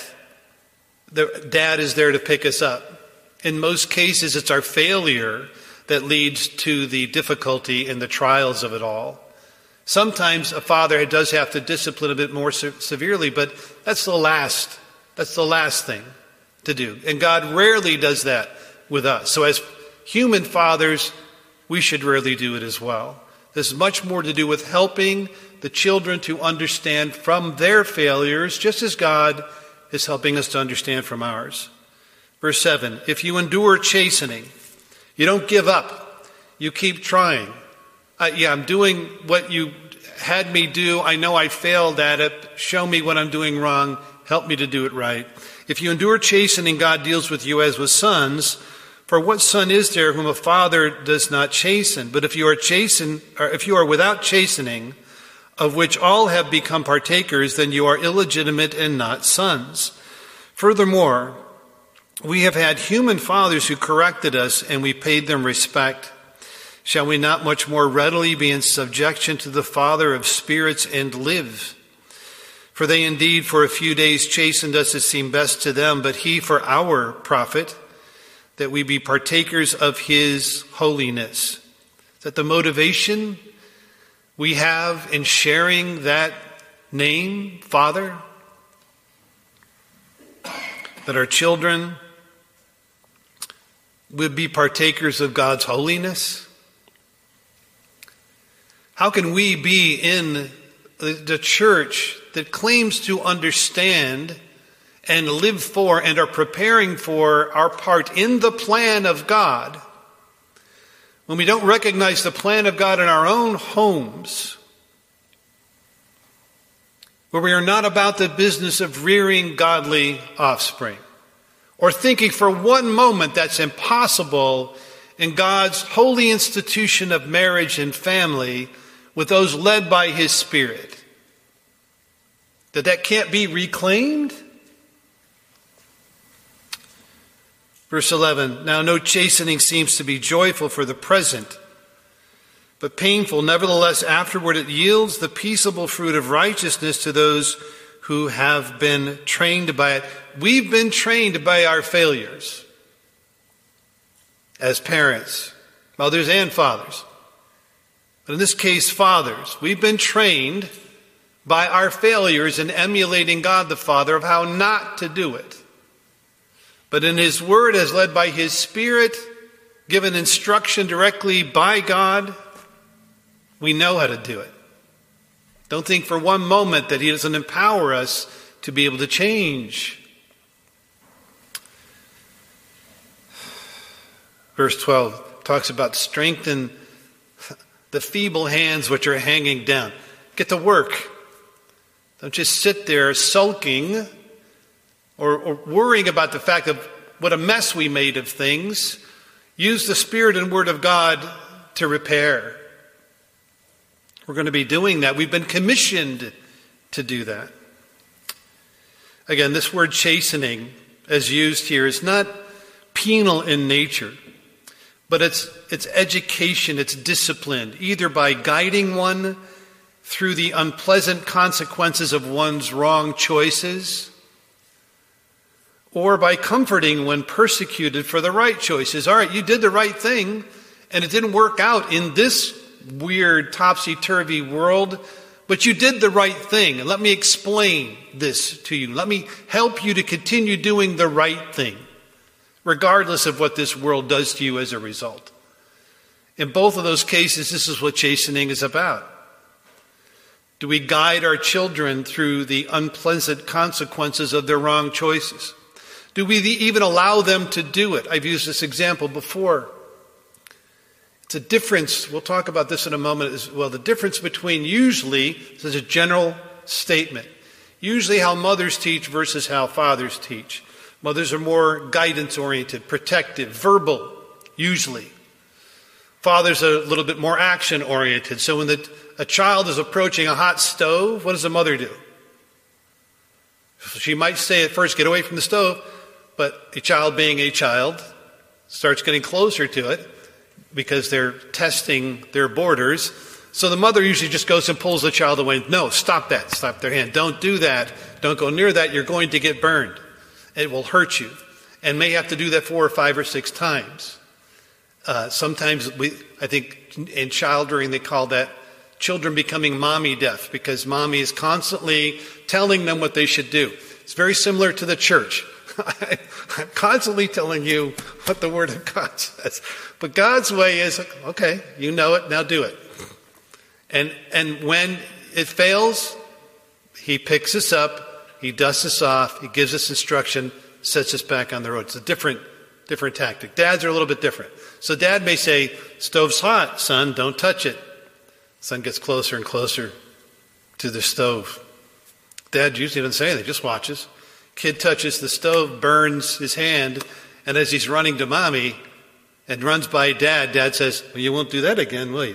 Speaker 1: Dad is there to pick us up. In most cases, it's our failure that leads to the difficulty and the trials of it all. Sometimes a father does have to discipline a bit more severely, but that's the last thing to do. And God rarely does that with us. So as human fathers, we should rarely do it as well. This is much more to do with helping the children to understand from their failures, just as God is helping us to understand from ours. Verse 7, "If you endure chastening," you don't give up. You keep trying. I'm doing what you had me do. I know I failed at it. Show me what I'm doing wrong. Help me to do it right. "If you endure chastening, God deals with you as with sons. For what son is there whom a father does not chasten? But if you are without chastening, of which all have become partakers, then you are illegitimate and not sons. Furthermore, we have had human fathers who corrected us, and we paid them respect. Shall we not much more readily be in subjection to the Father of spirits and live? For they indeed for a few days chastened us as seemed best to them, but he for our profit, that we be partakers of his holiness." Is that the motivation we have in sharing that name, Father? That our children would be partakers of God's holiness? How can we be in the church that claims to understand and live for and are preparing for our part in the plan of God when we don't recognize the plan of God in our own homes, where we are not about the business of rearing godly offspring, or thinking for one moment that's impossible in God's holy institution of marriage and family with those led by his Spirit? That can't be reclaimed? Verse 11, "Now no chastening seems to be joyful for the present, but painful. Nevertheless, afterward it yields the peaceable fruit of righteousness to those who have been trained by it." We've been trained by our failures as parents, mothers and fathers. But in this case, fathers. We've been trained by our failures in emulating God the Father of how not to do it. But in his word, as led by his Spirit, given instruction directly by God, we know how to do it. Don't think for one moment that he doesn't empower us to be able to change. Verse 12 talks about strengthen the feeble hands which are hanging down. Get to work. Don't just sit there sulking or worrying about the fact of what a mess we made of things. Use the Spirit and Word of God to repair. We're going to be doing that. We've been commissioned to do that. Again, this word chastening, as used here, is not penal in nature, but it's education, it's discipline, either by guiding one through the unpleasant consequences of one's wrong choices, or by comforting when persecuted for the right choices. All right, you did the right thing, and it didn't work out in this weird, topsy-turvy world, but you did the right thing. And let me explain this to you. Let me help you to continue doing the right thing, regardless of what this world does to you as a result. In both of those cases, this is what chastening is about. Do we guide our children through the unpleasant consequences of their wrong choices? Do we even allow them to do it? I've used this example before. It's a difference, we'll talk about this in a moment as well, the difference between usually, this is a general statement, usually how mothers teach versus how fathers teach. Mothers are more guidance-oriented, protective, verbal, usually. Fathers are a little bit more action-oriented. So when a child is approaching a hot stove, what does a mother do? She might say at first, get away from the stove, but a child being a child starts getting closer to it because they're testing their borders. So the mother usually just goes and pulls the child away. No, stop that. Stop their hand. Don't do that. Don't go near that. You're going to get burned. It will hurt you. And may have to do that 4 or 5 or 6 times. Sometimes I think in child rearing they call that children becoming mommy deaf, because mommy is constantly telling them what they should do. It's very similar to the church. I'm constantly telling you what the Word of God says. But God's way is, okay, you know it, now do it. And when it fails, He picks us up, He dusts us off, He gives us instruction, sets us back on the road. It's a different tactic. Dads are a little bit different. So dad may say, stove's hot, son, don't touch it. Son gets closer and closer to the stove. Dad usually doesn't say anything, just watches. Kid touches the stove, burns his hand, and as he's running to mommy and runs by dad, dad says, well, you won't do that again, will you?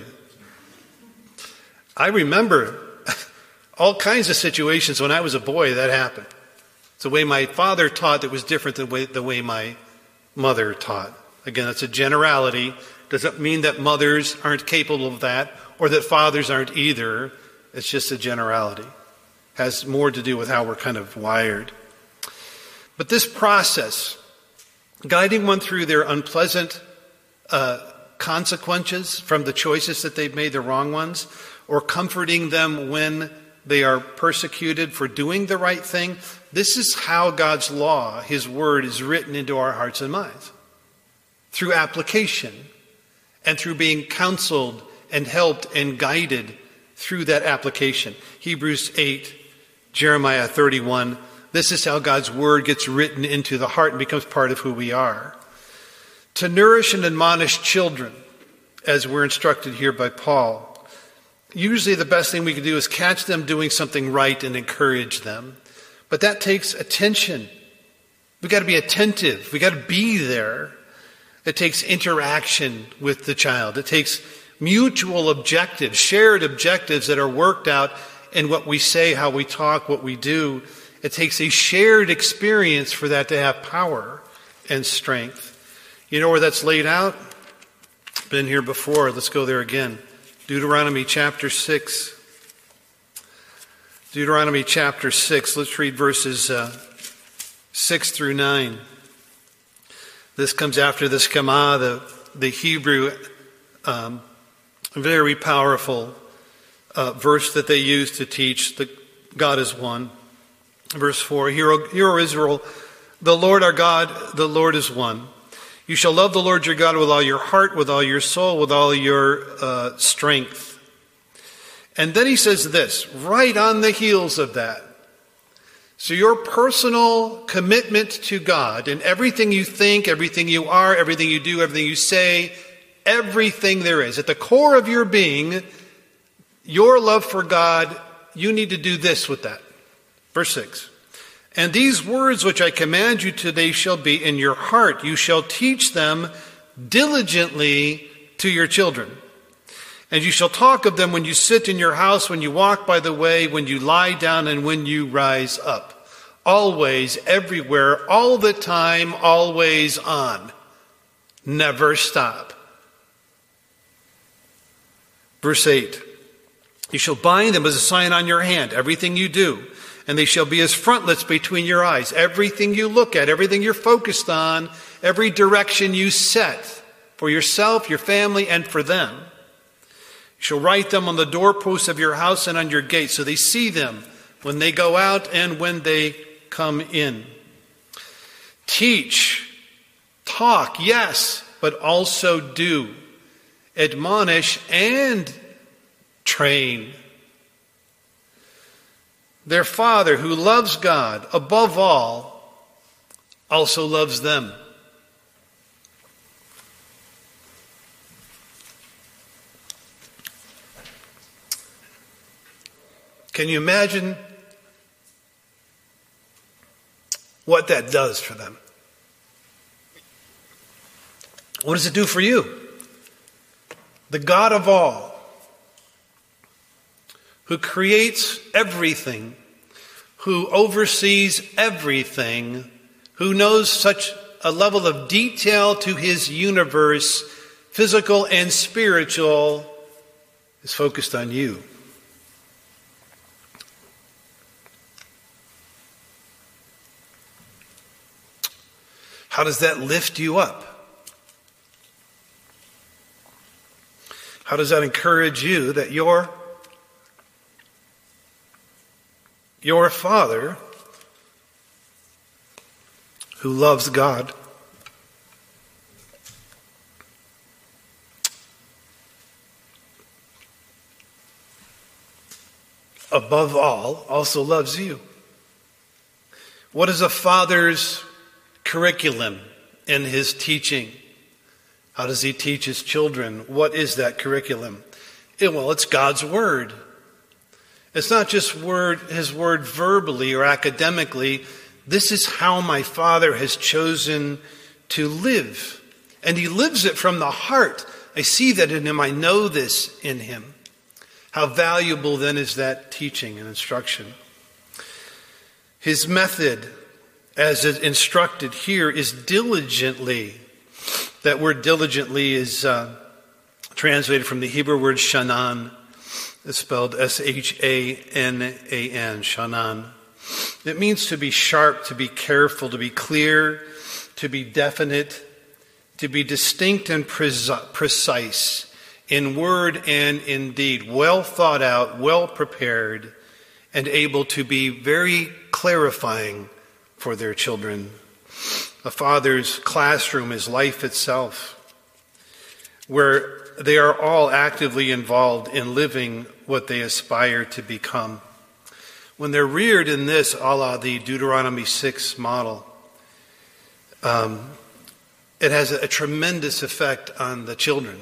Speaker 1: I remember all kinds of situations when I was a boy that happened. It's the way my father taught that was different than the way my mother taught. Again, it's a generality. Doesn't mean that mothers aren't capable of that or that fathers aren't either. It's just a generality. Has more to do with how we're kind of wired. But this process, guiding one through their unpleasant consequences from the choices that they've made, the wrong ones, or comforting them when they are persecuted for doing the right thing, this is how God's law, His Word, is written into our hearts and minds. Through application and through being counseled and helped and guided through that application. Hebrews 8, Jeremiah 31, this is how God's Word gets written into the heart and becomes part of who we are. To nourish and admonish children, as we're instructed here by Paul, usually the best thing we can do is catch them doing something right and encourage them. But that takes attention. We've got to be attentive. We've got to be there. It takes interaction with the child. It takes mutual objectives, shared objectives that are worked out in what we say, how we talk, what we do. It takes a shared experience for that to have power and strength. You know where that's laid out? Been here before. Let's go there again. Deuteronomy chapter 6. Deuteronomy chapter 6. Let's read verses 6 through 9. This comes after the Shema, the Hebrew, very powerful verse that they use to teach that God is one. Verse 4, Hear, O Israel, the Lord our God, the Lord is one. You shall love the Lord your God with all your heart, with all your soul, with all your strength. And then he says this, right on the heels of that. So your personal commitment to God in everything you think, everything you are, everything you do, everything you say, everything there is, at the core of your being, your love for God, you need to do this with that. Verse 6. And these words which I command you today shall be in your heart. You shall teach them diligently to your children. And you shall talk of them when you sit in your house, when you walk by the way, when you lie down, and when you rise up. Always, everywhere, all the time, always on. Never stop. Verse 8. You shall bind them as a sign on your hand, everything you do. And they shall be as frontlets between your eyes. Everything you look at, everything you're focused on, every direction you set for yourself, your family, and for them. You shall write them on the doorposts of your house and on your gates, so they see them when they go out and when they come in. Teach, talk, yes, but also do. Admonish and train. Their Father, who loves God above all, also loves them. Can you imagine what that does for them? What does it do for you? The God of all, who creates everything, who oversees everything, who knows such a level of detail to his universe, physical and spiritual, is focused on you. How does that lift you up? How does that encourage you that your Father, who loves God, above all, also loves you? What is a father's curriculum in his teaching? How does he teach his children? What is that curriculum? Well, it's God's Word. It's not just his word verbally or academically. This is how my Father has chosen to live. And he lives it from the heart. I see that in him. I know this in him. How valuable then is that teaching and instruction? His method, as instructed here, is diligently. That word diligently is translated from the Hebrew word shanan. It's spelled S-H-A-N-A-N, shanan. It means to be sharp, to be careful, to be clear, to be definite, to be distinct and precise in word and in deed, well thought out, well prepared, and able to be very clarifying for their children. A father's classroom is life itself, where they are all actively involved in living what they aspire to become. When they're reared in this, a la the Deuteronomy 6 model, it has a tremendous effect on the children.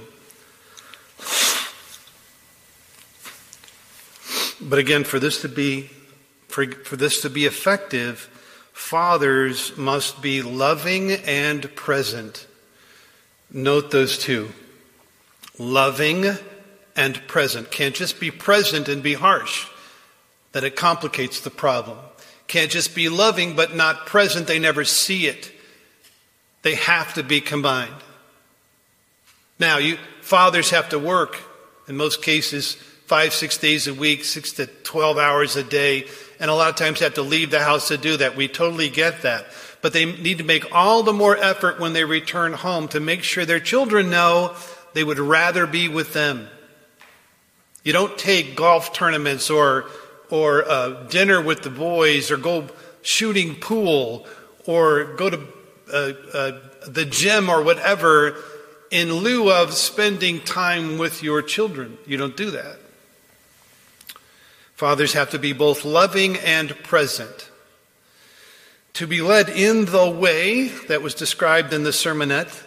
Speaker 1: But again, for this to be effective, fathers must be loving and present. Note those two. Loving and present. Can't just be present and be harsh. That it complicates the problem. Can't just be loving but not present. They never see it. They have to be combined. Now, fathers have to work, in most cases, 5-6 days a week, 6 to 12 hours a day, and a lot of times have to leave the house to do that. We totally get that. But they need to make all the more effort when they return home to make sure their children know they would rather be with them. You don't take golf tournaments or dinner with the boys or go shooting pool or go to the gym or whatever in lieu of spending time with your children. You don't do that. Fathers have to be both loving and present. To be led in the way that was described in the sermonette,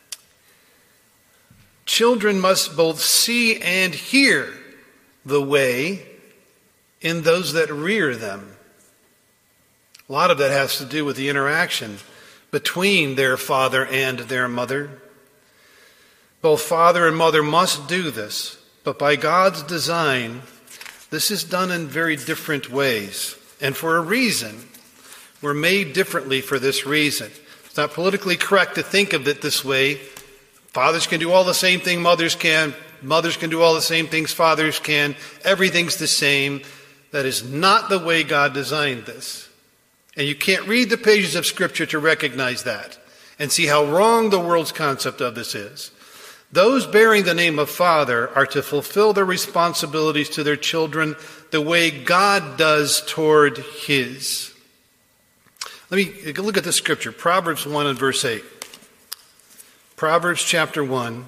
Speaker 1: children must both see and hear the way in those that rear them. A lot of that has to do with the interaction between their father and their mother. Both father and mother must do this, but by God's design, this is done in very different ways, and for a reason. We're made differently for this reason. It's not politically correct to think of it this way. Fathers can do all the same thing mothers can. mothers can do all the same things fathers can. Everything's the same. That is not the way God designed this. And you can't read the pages of Scripture to recognize that and see how wrong the world's concept of this is. Those bearing the name of father are to fulfill their responsibilities to their children the way God does toward his. Let me look at the Scripture. Proverbs 1 and verse 8. Proverbs chapter 1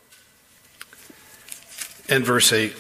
Speaker 1: and verse 8.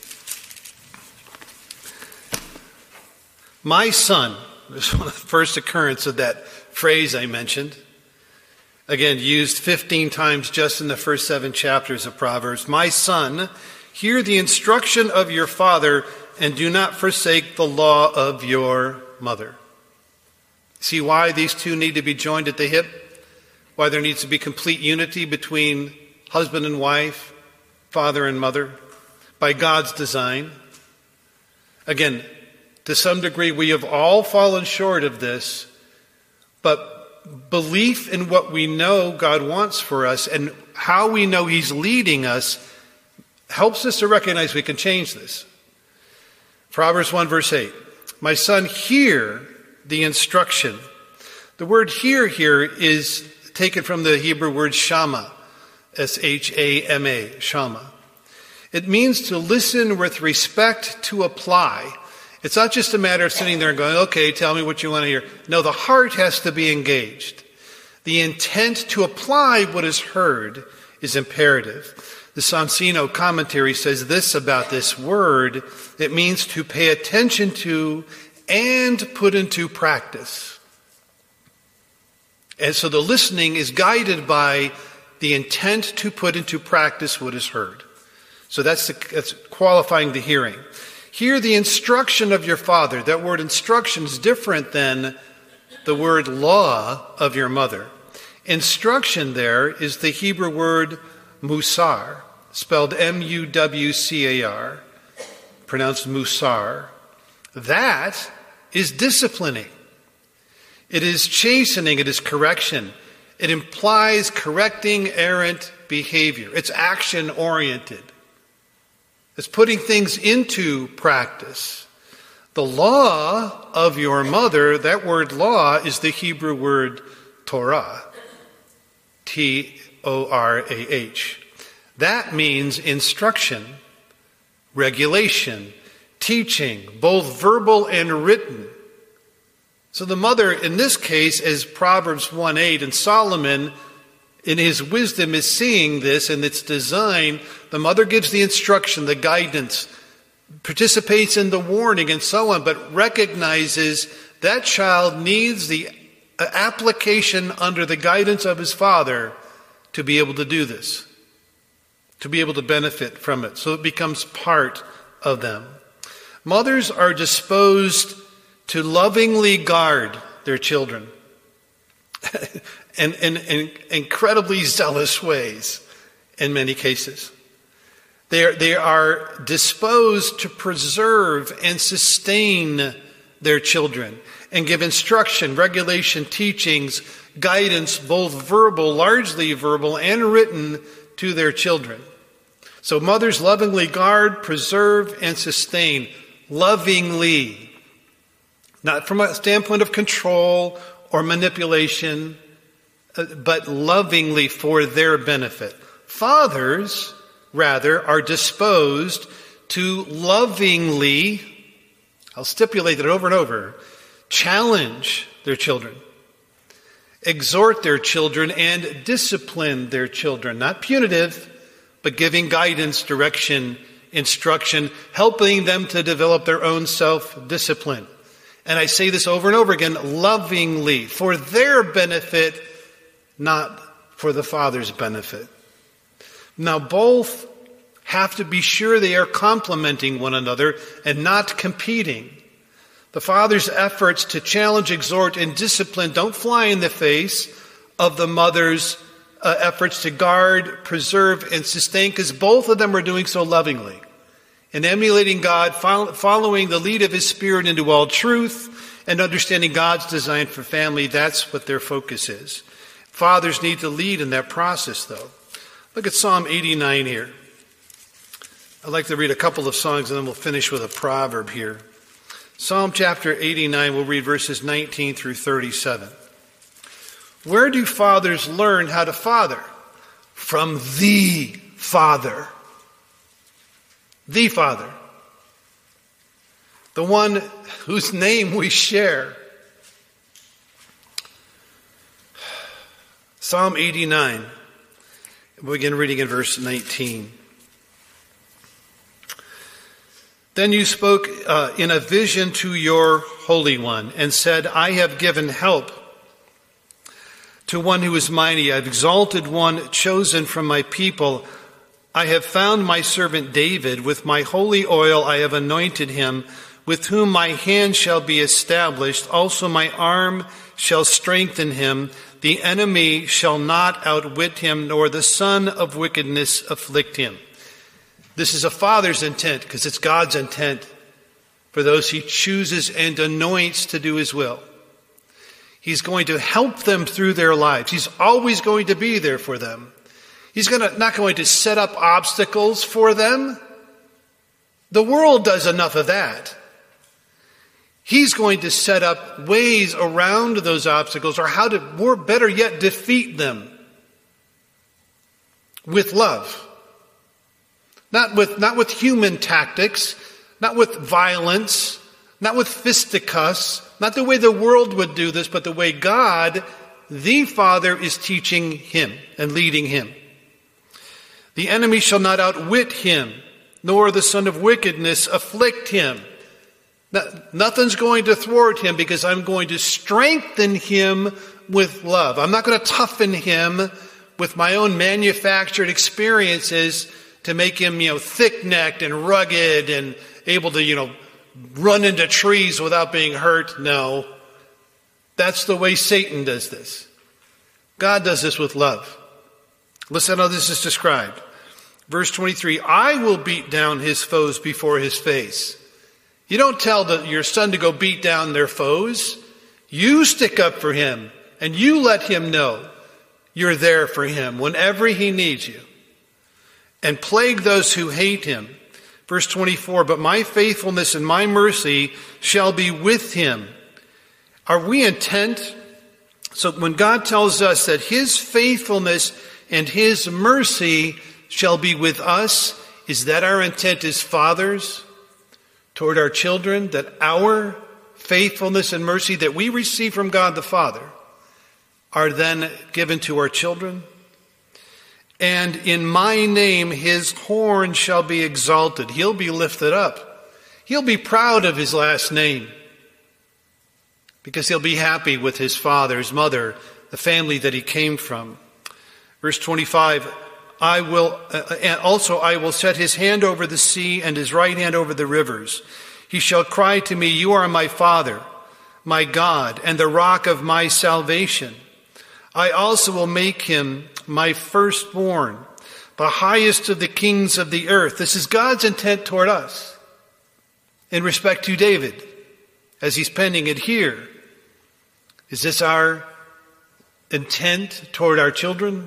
Speaker 1: My son, this is one of the first occurrence of that phrase I mentioned. Again, used 15 times just in the first 7 chapters of Proverbs. My son, hear the instruction of your father and do not forsake the law of your mother. See why these two need to be joined at the hip? Why there needs to be complete unity between husband and wife, father and mother, by God's design. Again, to some degree, we have all fallen short of this, but belief in what we know God wants for us and how we know he's leading us helps us to recognize we can change this. Proverbs 1 verse 8. My son, hear the instruction. The word hear here is taken from the Hebrew word shama, S-H-A-M-A, shama. It means to listen with respect, to apply. It's not just a matter of sitting there and going, okay, tell me what you want to hear. No, the heart has to be engaged. The intent to apply what is heard is imperative. The Sonsino commentary says this about this word. It means to pay attention to and put into practice. And so the listening is guided by the intent to put into practice what is heard. So that's qualifying the hearing. Hear the instruction of your father. That word instruction is different than the word law of your mother. Instruction there is the Hebrew word musar, spelled M-U-W-C-A-R, pronounced musar. That is disciplining. It is chastening. It is correction. It implies correcting errant behavior. It's action-oriented. It's putting things into practice. The law of your mother, that word law is the Hebrew word Torah, T-O-R-A-H. That means instruction, regulation, teaching, both verbal and written. So the mother, in this case, is Proverbs 1:8, and Solomon, in his wisdom, is seeing this and its design. The mother gives the instruction, the guidance, participates in the warning and so on, but recognizes that child needs the application under the guidance of his father to be able to do this, to be able to benefit from it. So it becomes part of them. Mothers are disposed to lovingly guard their children in incredibly zealous ways in many cases. They are disposed to preserve and sustain their children and give instruction, regulation, teachings, guidance, both verbal, largely verbal, and written to their children. So mothers lovingly guard, preserve, and sustain. Lovingly. Not from a standpoint of control or manipulation, but lovingly for their benefit. Fathers, rather, are disposed to lovingly, I'll stipulate that over and over, challenge their children, exhort their children, and discipline their children. Not punitive, but giving guidance, direction, instruction, helping them to develop their own self-discipline. And I say this over and over again, lovingly, for their benefit, not for the father's benefit. Now, both have to be sure they are complementing one another and not competing. The father's efforts to challenge, exhort, and discipline don't fly in the face of the mother's efforts to guard, preserve, and sustain, because both of them are doing so lovingly. And emulating God, following the lead of His Spirit into all truth, and understanding God's design for family, that's what their focus is. Fathers need to lead in that process, though. Look at Psalm 89 here. I'd like to read a couple of songs and then we'll finish with a proverb here. Psalm chapter 89, we'll read verses 19 through 37. Where do fathers learn how to father? From the Father. The Father. The one whose name we share. Psalm 89. We'll begin reading in verse 19. Then you spoke in a vision to your Holy One and said, I have given help to one who is mighty. I have exalted one chosen from my people. I have found my servant David. With my holy oil I have anointed him, with whom my hand shall be established. Also my arm shall strengthen him. The enemy shall not outwit him, nor the son of wickedness afflict him. This is a father's intent, because it's God's intent for those he chooses and anoints to do his will. He's going to help them through their lives. He's always going to be there for them. He's not going to set up obstacles for them. The world does enough of that. He's going to set up ways around those obstacles, or how to, more better yet, defeat them with love. Not with human tactics, not with violence, not with fisticuffs, not the way the world would do this, but the way God, the Father, is teaching him and leading him. The enemy shall not outwit him, nor the son of wickedness afflict him. Nothing's going to thwart him, because I'm going to strengthen him with love. I'm not going to toughen him with my own manufactured experiences to make him, thick-necked and rugged and able to, run into trees without being hurt. No. That's the way Satan does this. God does this with love. Listen how this is described. Verse 23, I will beat down his foes before his face. You don't tell your son to go beat down their foes. You stick up for him, and you let him know you're there for him whenever he needs you. And plague those who hate him. Verse 24, but my faithfulness and my mercy shall be with him. Are we intent? So when God tells us that his faithfulness and his mercy shall be with us, is that our intent as fathers toward our children? That our faithfulness and mercy that we receive from God the Father are then given to our children? And in my name his horn shall be exalted. He'll be lifted up. He'll be proud of his last name, because he'll be happy with his father, his mother, the family that he came from. Verse 25, I will set his hand over the sea and his right hand over the rivers. He shall cry to me, you are my Father, my God, and the rock of my salvation. I also will make him my firstborn, the highest of the kings of the earth. This is God's intent toward us in respect to David, as he's penning it here. Is this our intent toward our children?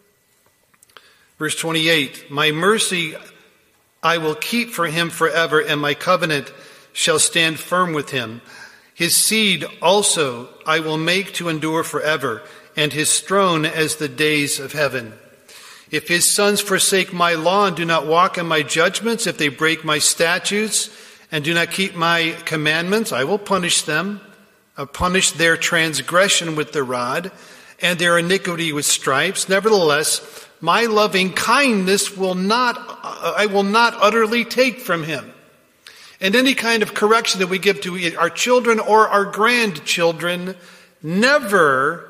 Speaker 1: Verse 28, my mercy I will keep for him forever, and my covenant shall stand firm with him. His seed also I will make to endure forever, and his throne as the days of heaven. If his sons forsake my law and do not walk in my judgments, if they break my statutes and do not keep my commandments, I will punish them. I'll punish their transgression with the rod and their iniquity with stripes. Nevertheless, my loving kindness I will not utterly take from him. And any kind of correction that we give to our children or our grandchildren, never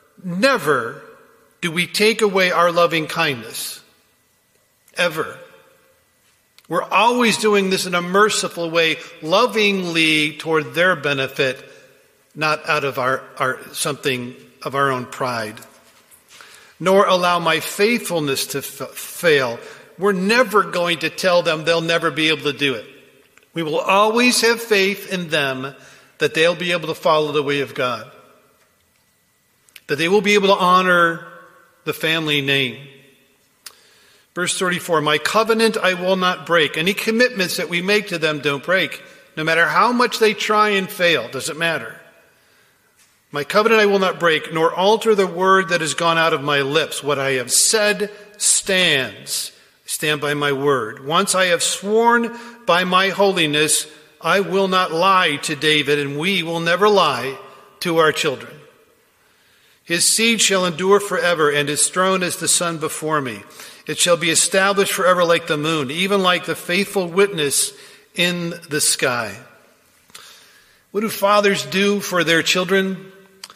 Speaker 1: do we take away our loving kindness. Ever. We're always doing this in a merciful way, lovingly toward their benefit, not out of our something of our own pride. Nor allow my faithfulness to fail. We're never going to tell them they'll never be able to do it. We will always have faith in them that they'll be able to follow the way of God. That they will be able to honor the family name. Verse 34, my covenant I will not break. Any commitments that we make to them don't break. No matter how much they try and fail, doesn't matter. My covenant I will not break, nor alter the word that has gone out of my lips. What I have said stands. I stand by my word. Once I have sworn by my holiness, I will not lie to David, and we will never lie to our children. His seed shall endure forever, and his throne is the sun before me. It shall be established forever like the moon, even like the faithful witness in the sky. What do fathers do for their children?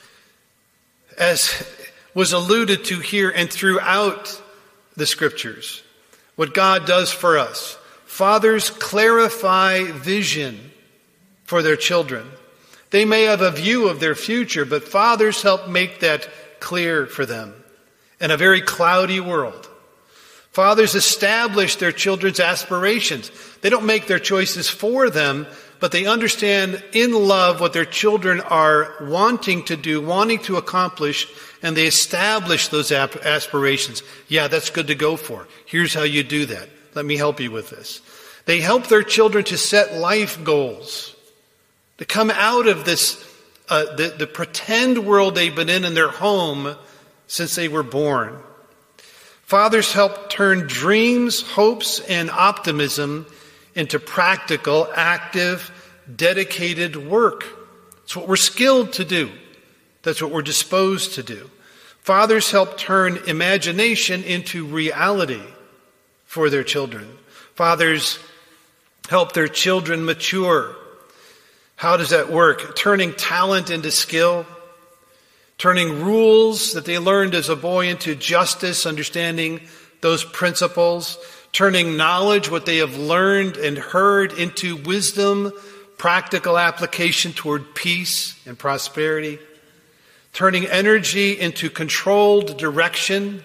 Speaker 1: As was alluded to here and throughout the scriptures, what God does for us. Fathers clarify vision for their children. They may have a view of their future, but fathers help make that clear for them in a very cloudy world. Fathers establish their children's aspirations. They don't make their choices for them, but they understand in love what their children are wanting to do, wanting to accomplish, and they establish those aspirations. Yeah, that's good to go for. Here's how you do that. Let me help you with this. They help their children to set life goals, to come out of this, the pretend world they've been in their home since they were born. Fathers help turn dreams, hopes, and optimism into practical, active, dedicated work. It's what we're skilled to do. That's what we're disposed to do. Fathers help turn imagination into reality for their children. Fathers help their children mature. How does that work? Turning talent into skill. Turning rules that they learned as a boy into justice, understanding those principles. Turning knowledge, what they have learned and heard, into wisdom, practical application toward peace and prosperity. Turning energy into controlled direction,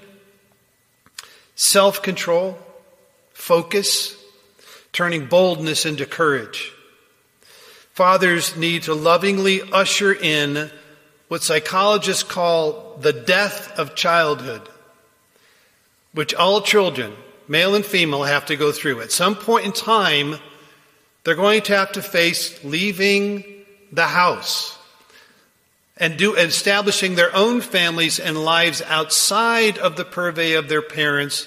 Speaker 1: self-control, focus. Turning boldness into courage. Fathers need to lovingly usher in what psychologists call the death of childhood, which all children, male and female, have to go through. At some point in time, they're going to have to face leaving the house and establishing their own families and lives outside of the purvey of their parents'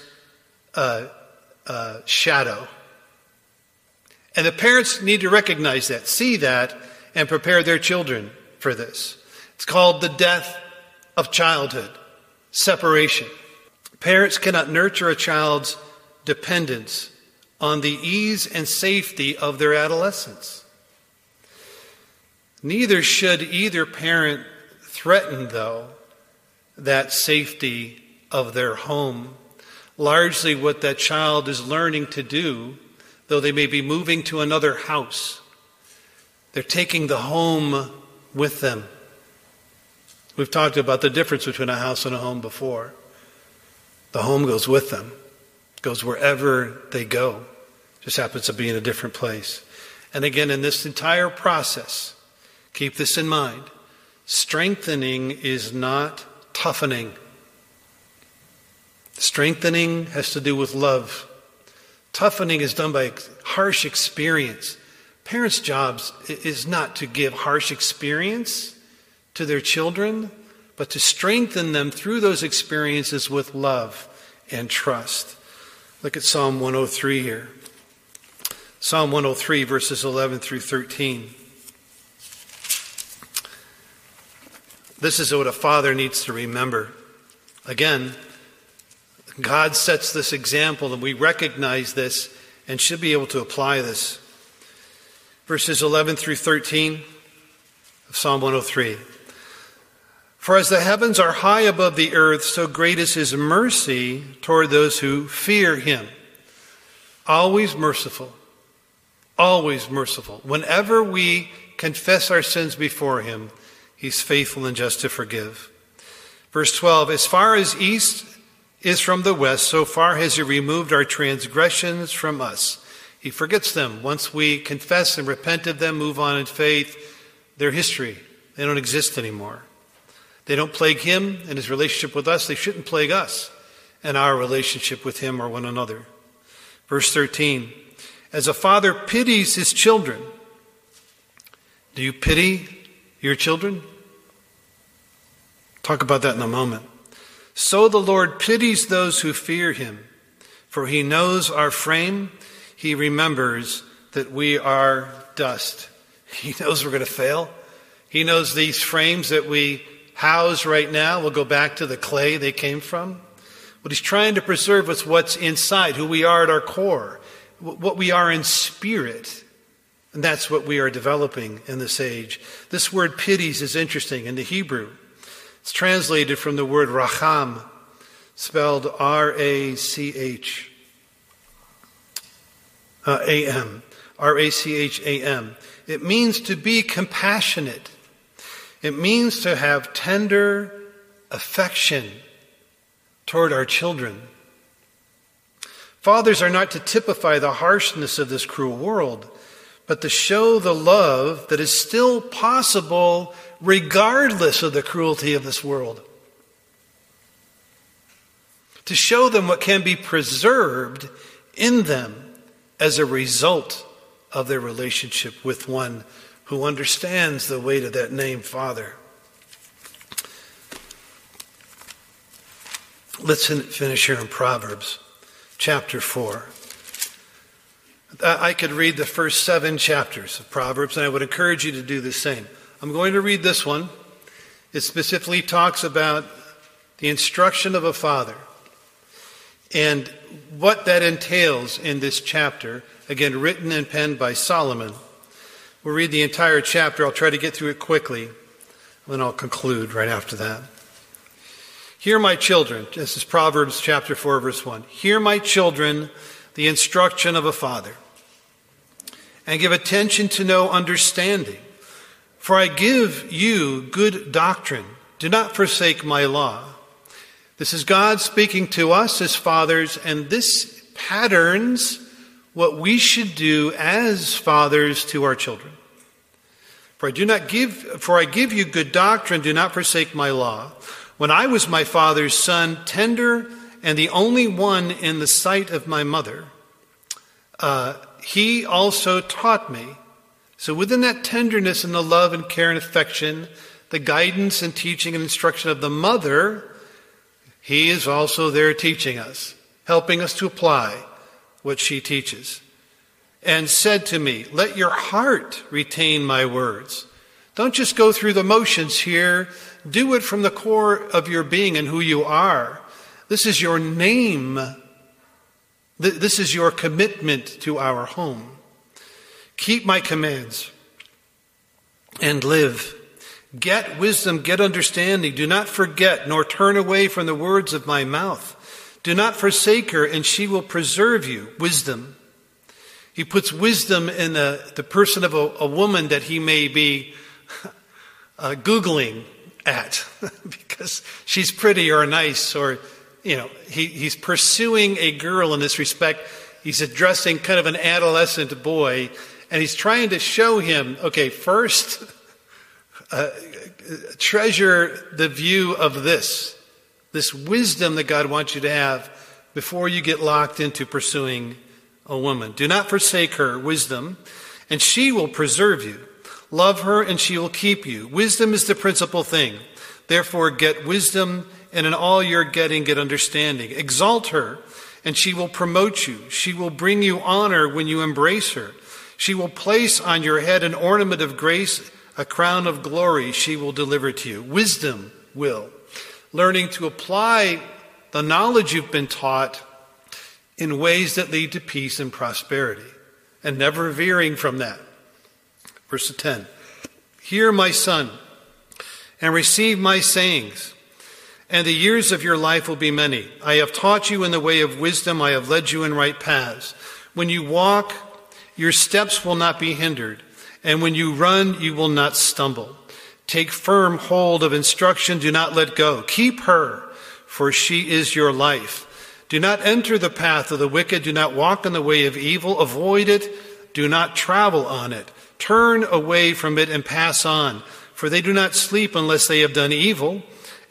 Speaker 1: shadow. And the parents need to recognize that, see that, and prepare their children for this. It's called the death of childhood, separation. Parents cannot nurture a child's dependence on the ease and safety of their adolescence. Neither should either parent threaten, though, that safety of their home. Largely what that child is learning to do, though they may be moving to another house, they're taking the home with them. We've talked about the difference between a house and a home before. The home goes with them, goes wherever they go. Just happens to be in a different place. And again, in this entire process, keep this in mind. Strengthening is not toughening. Strengthening has to do with love. Toughening is done by harsh experience. Parents' jobs is not to give harsh experience to their children, but to strengthen them through those experiences with love and trust. Look at Psalm 103 here. Psalm 103, verses 11 through 13. This is what a father needs to remember. Again, God sets this example, and we recognize this and should be able to apply this. Verses 11 through 13 of Psalm 103. For as the heavens are high above the earth, so great is his mercy toward those who fear him. Always merciful. Always merciful. Whenever we confess our sins before him, he's faithful and just to forgive. Verse 12, as far as east is from the west, so far has he removed our transgressions from us. He forgets them. Once we confess and repent of them, move on in faith, they're history. They don't exist anymore. They don't plague him and his relationship with us. They shouldn't plague us.
Speaker 2: and our relationship with him or one another. Verse 13, as a father pities his children. Do you pity your children? Talk about that in a moment. So the Lord pities those who fear him, for he knows our frame. He remembers that we are dust. He knows we're going to fail. He knows these frames that we house right now will go back to the clay they came from. What he's trying to preserve is what's inside, who we are at our core, what we are in spirit. And that's what we are developing in this age. This word pities is interesting in the Hebrew. It's translated from the word racham, spelled R-A-C-H-A-M. R-A-C-H-A-M. It means to be compassionate. It means to have tender affection toward our children. Fathers are not to typify the harshness of this cruel world, but to show the love that is still possible regardless of the cruelty of this world. To show them what can be preserved in them as a result of their relationship with one who understands the weight of that name, Father. Let's finish here in Proverbs chapter 4. I could read the first 7 chapters of Proverbs, and I would encourage you to do the same. I'm going to read this one. It specifically talks about the instruction of a father and what that entails in this chapter, again, written and penned by Solomon. We'll read the entire chapter. I'll try to get through it quickly, and then I'll conclude right after that. Hear, my children, this is Proverbs chapter 4, verse 1. Hear, my children, the instruction of a father, and give attention to know understanding. For I give you good doctrine. Do not forsake my law. This is God speaking to us as fathers, and this patterns what we should do as fathers to our children. For I give you good doctrine. Do not forsake my law. When I was my father's son, tender and the only one in the sight of my mother, he also taught me. So within that tenderness and the love and care and affection, the guidance and teaching and instruction of the mother, he is also there teaching us, helping us to apply what she teaches. And said to me, let your heart retain my words. Don't just go through the motions here. Do it from the core of your being and who you are. This is your name. This is your commitment to our home. Keep my commands and live. Get wisdom, get understanding. Do not forget nor turn away from the words of my mouth. Do not forsake her, and she will preserve you. Wisdom. He puts wisdom in the person of a woman that he may be Googling at because she's pretty or nice, or, he's pursuing a girl in this respect. He's addressing kind of an adolescent boy, and he's trying to show him, okay, first, treasure the view of this wisdom that God wants you to have before you get locked into pursuing a woman. Do not forsake her, wisdom, and she will preserve you. Love her, and she will keep you. Wisdom is the principal thing. Therefore, get wisdom, and in all your getting, get understanding. Exalt her, and she will promote you. She will bring you honor when you embrace her. She will place on your head an ornament of grace, a crown of glory she will deliver to you. Wisdom will. Learning to apply the knowledge you've been taught in ways that lead to peace and prosperity, and never veering from that. Verse 10, hear, my son, and receive my sayings, and the years of your life will be many. I have taught you in the way of wisdom. I have led you in right paths. When you walk, your steps will not be hindered, and when you run, you will not stumble. Take firm hold of instruction. Do not let go. Keep her, for she is your life. Do not enter the path of the wicked. Do not walk in the way of evil. Avoid it. Do not travel on it. Turn away from it and pass on, for they do not sleep unless they have done evil,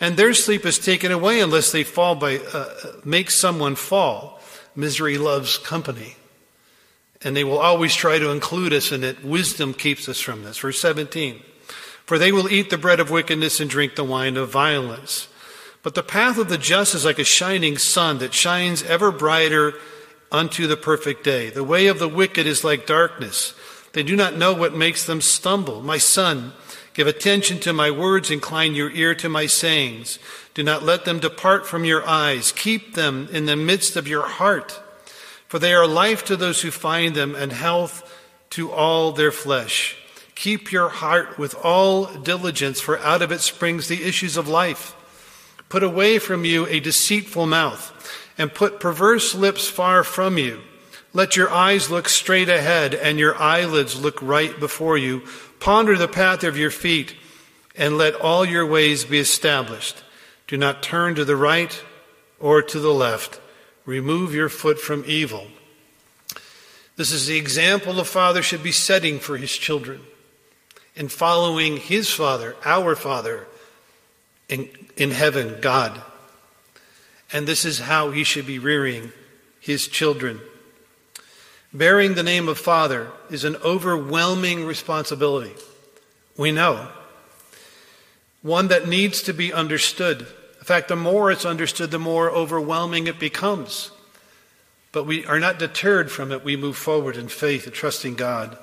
Speaker 2: and their sleep is taken away unless they make someone fall. Misery loves company. And they will always try to include us in it. Wisdom keeps us from this. Verse 17. For they will eat the bread of wickedness and drink the wine of violence. But the path of the just is like a shining sun that shines ever brighter unto the perfect day. The way of the wicked is like darkness. They do not know what makes them stumble. My son, give attention to my words, incline your ear to my sayings. Do not let them depart from your eyes. Keep them in the midst of your heart. For they are life to those who find them and health to all their flesh. Keep your heart with all diligence, for out of it springs the issues of life. Put away from you a deceitful mouth, and put perverse lips far from you. Let your eyes look straight ahead, and your eyelids look right before you. Ponder the path of your feet, and let all your ways be established. Do not turn to the right or to the left. Remove your foot from evil. This is the example a father should be setting for his children in following his Father, our Father in heaven, God. And this is how he should be rearing his children. Bearing the name of Father is an overwhelming responsibility. We know. One that needs to be understood. In fact, the more it's understood, the more overwhelming it becomes. But we are not deterred from it. We move forward in faith and trusting God.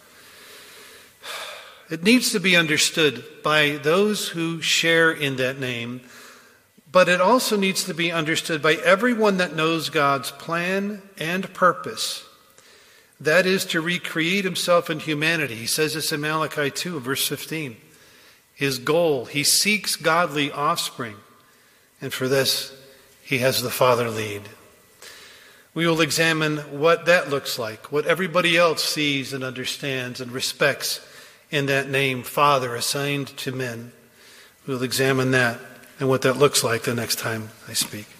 Speaker 2: It needs to be understood by those who share in that name, but it also needs to be understood by everyone that knows God's plan and purpose. That is to recreate himself in humanity. He says this in Malachi 2, verse 15. His goal, he seeks godly offspring. And for this, he has the Father lead. We will examine what that looks like, what everybody else sees and understands and respects in that name, Father, assigned to men. We'll examine that and what that looks like the next time I speak.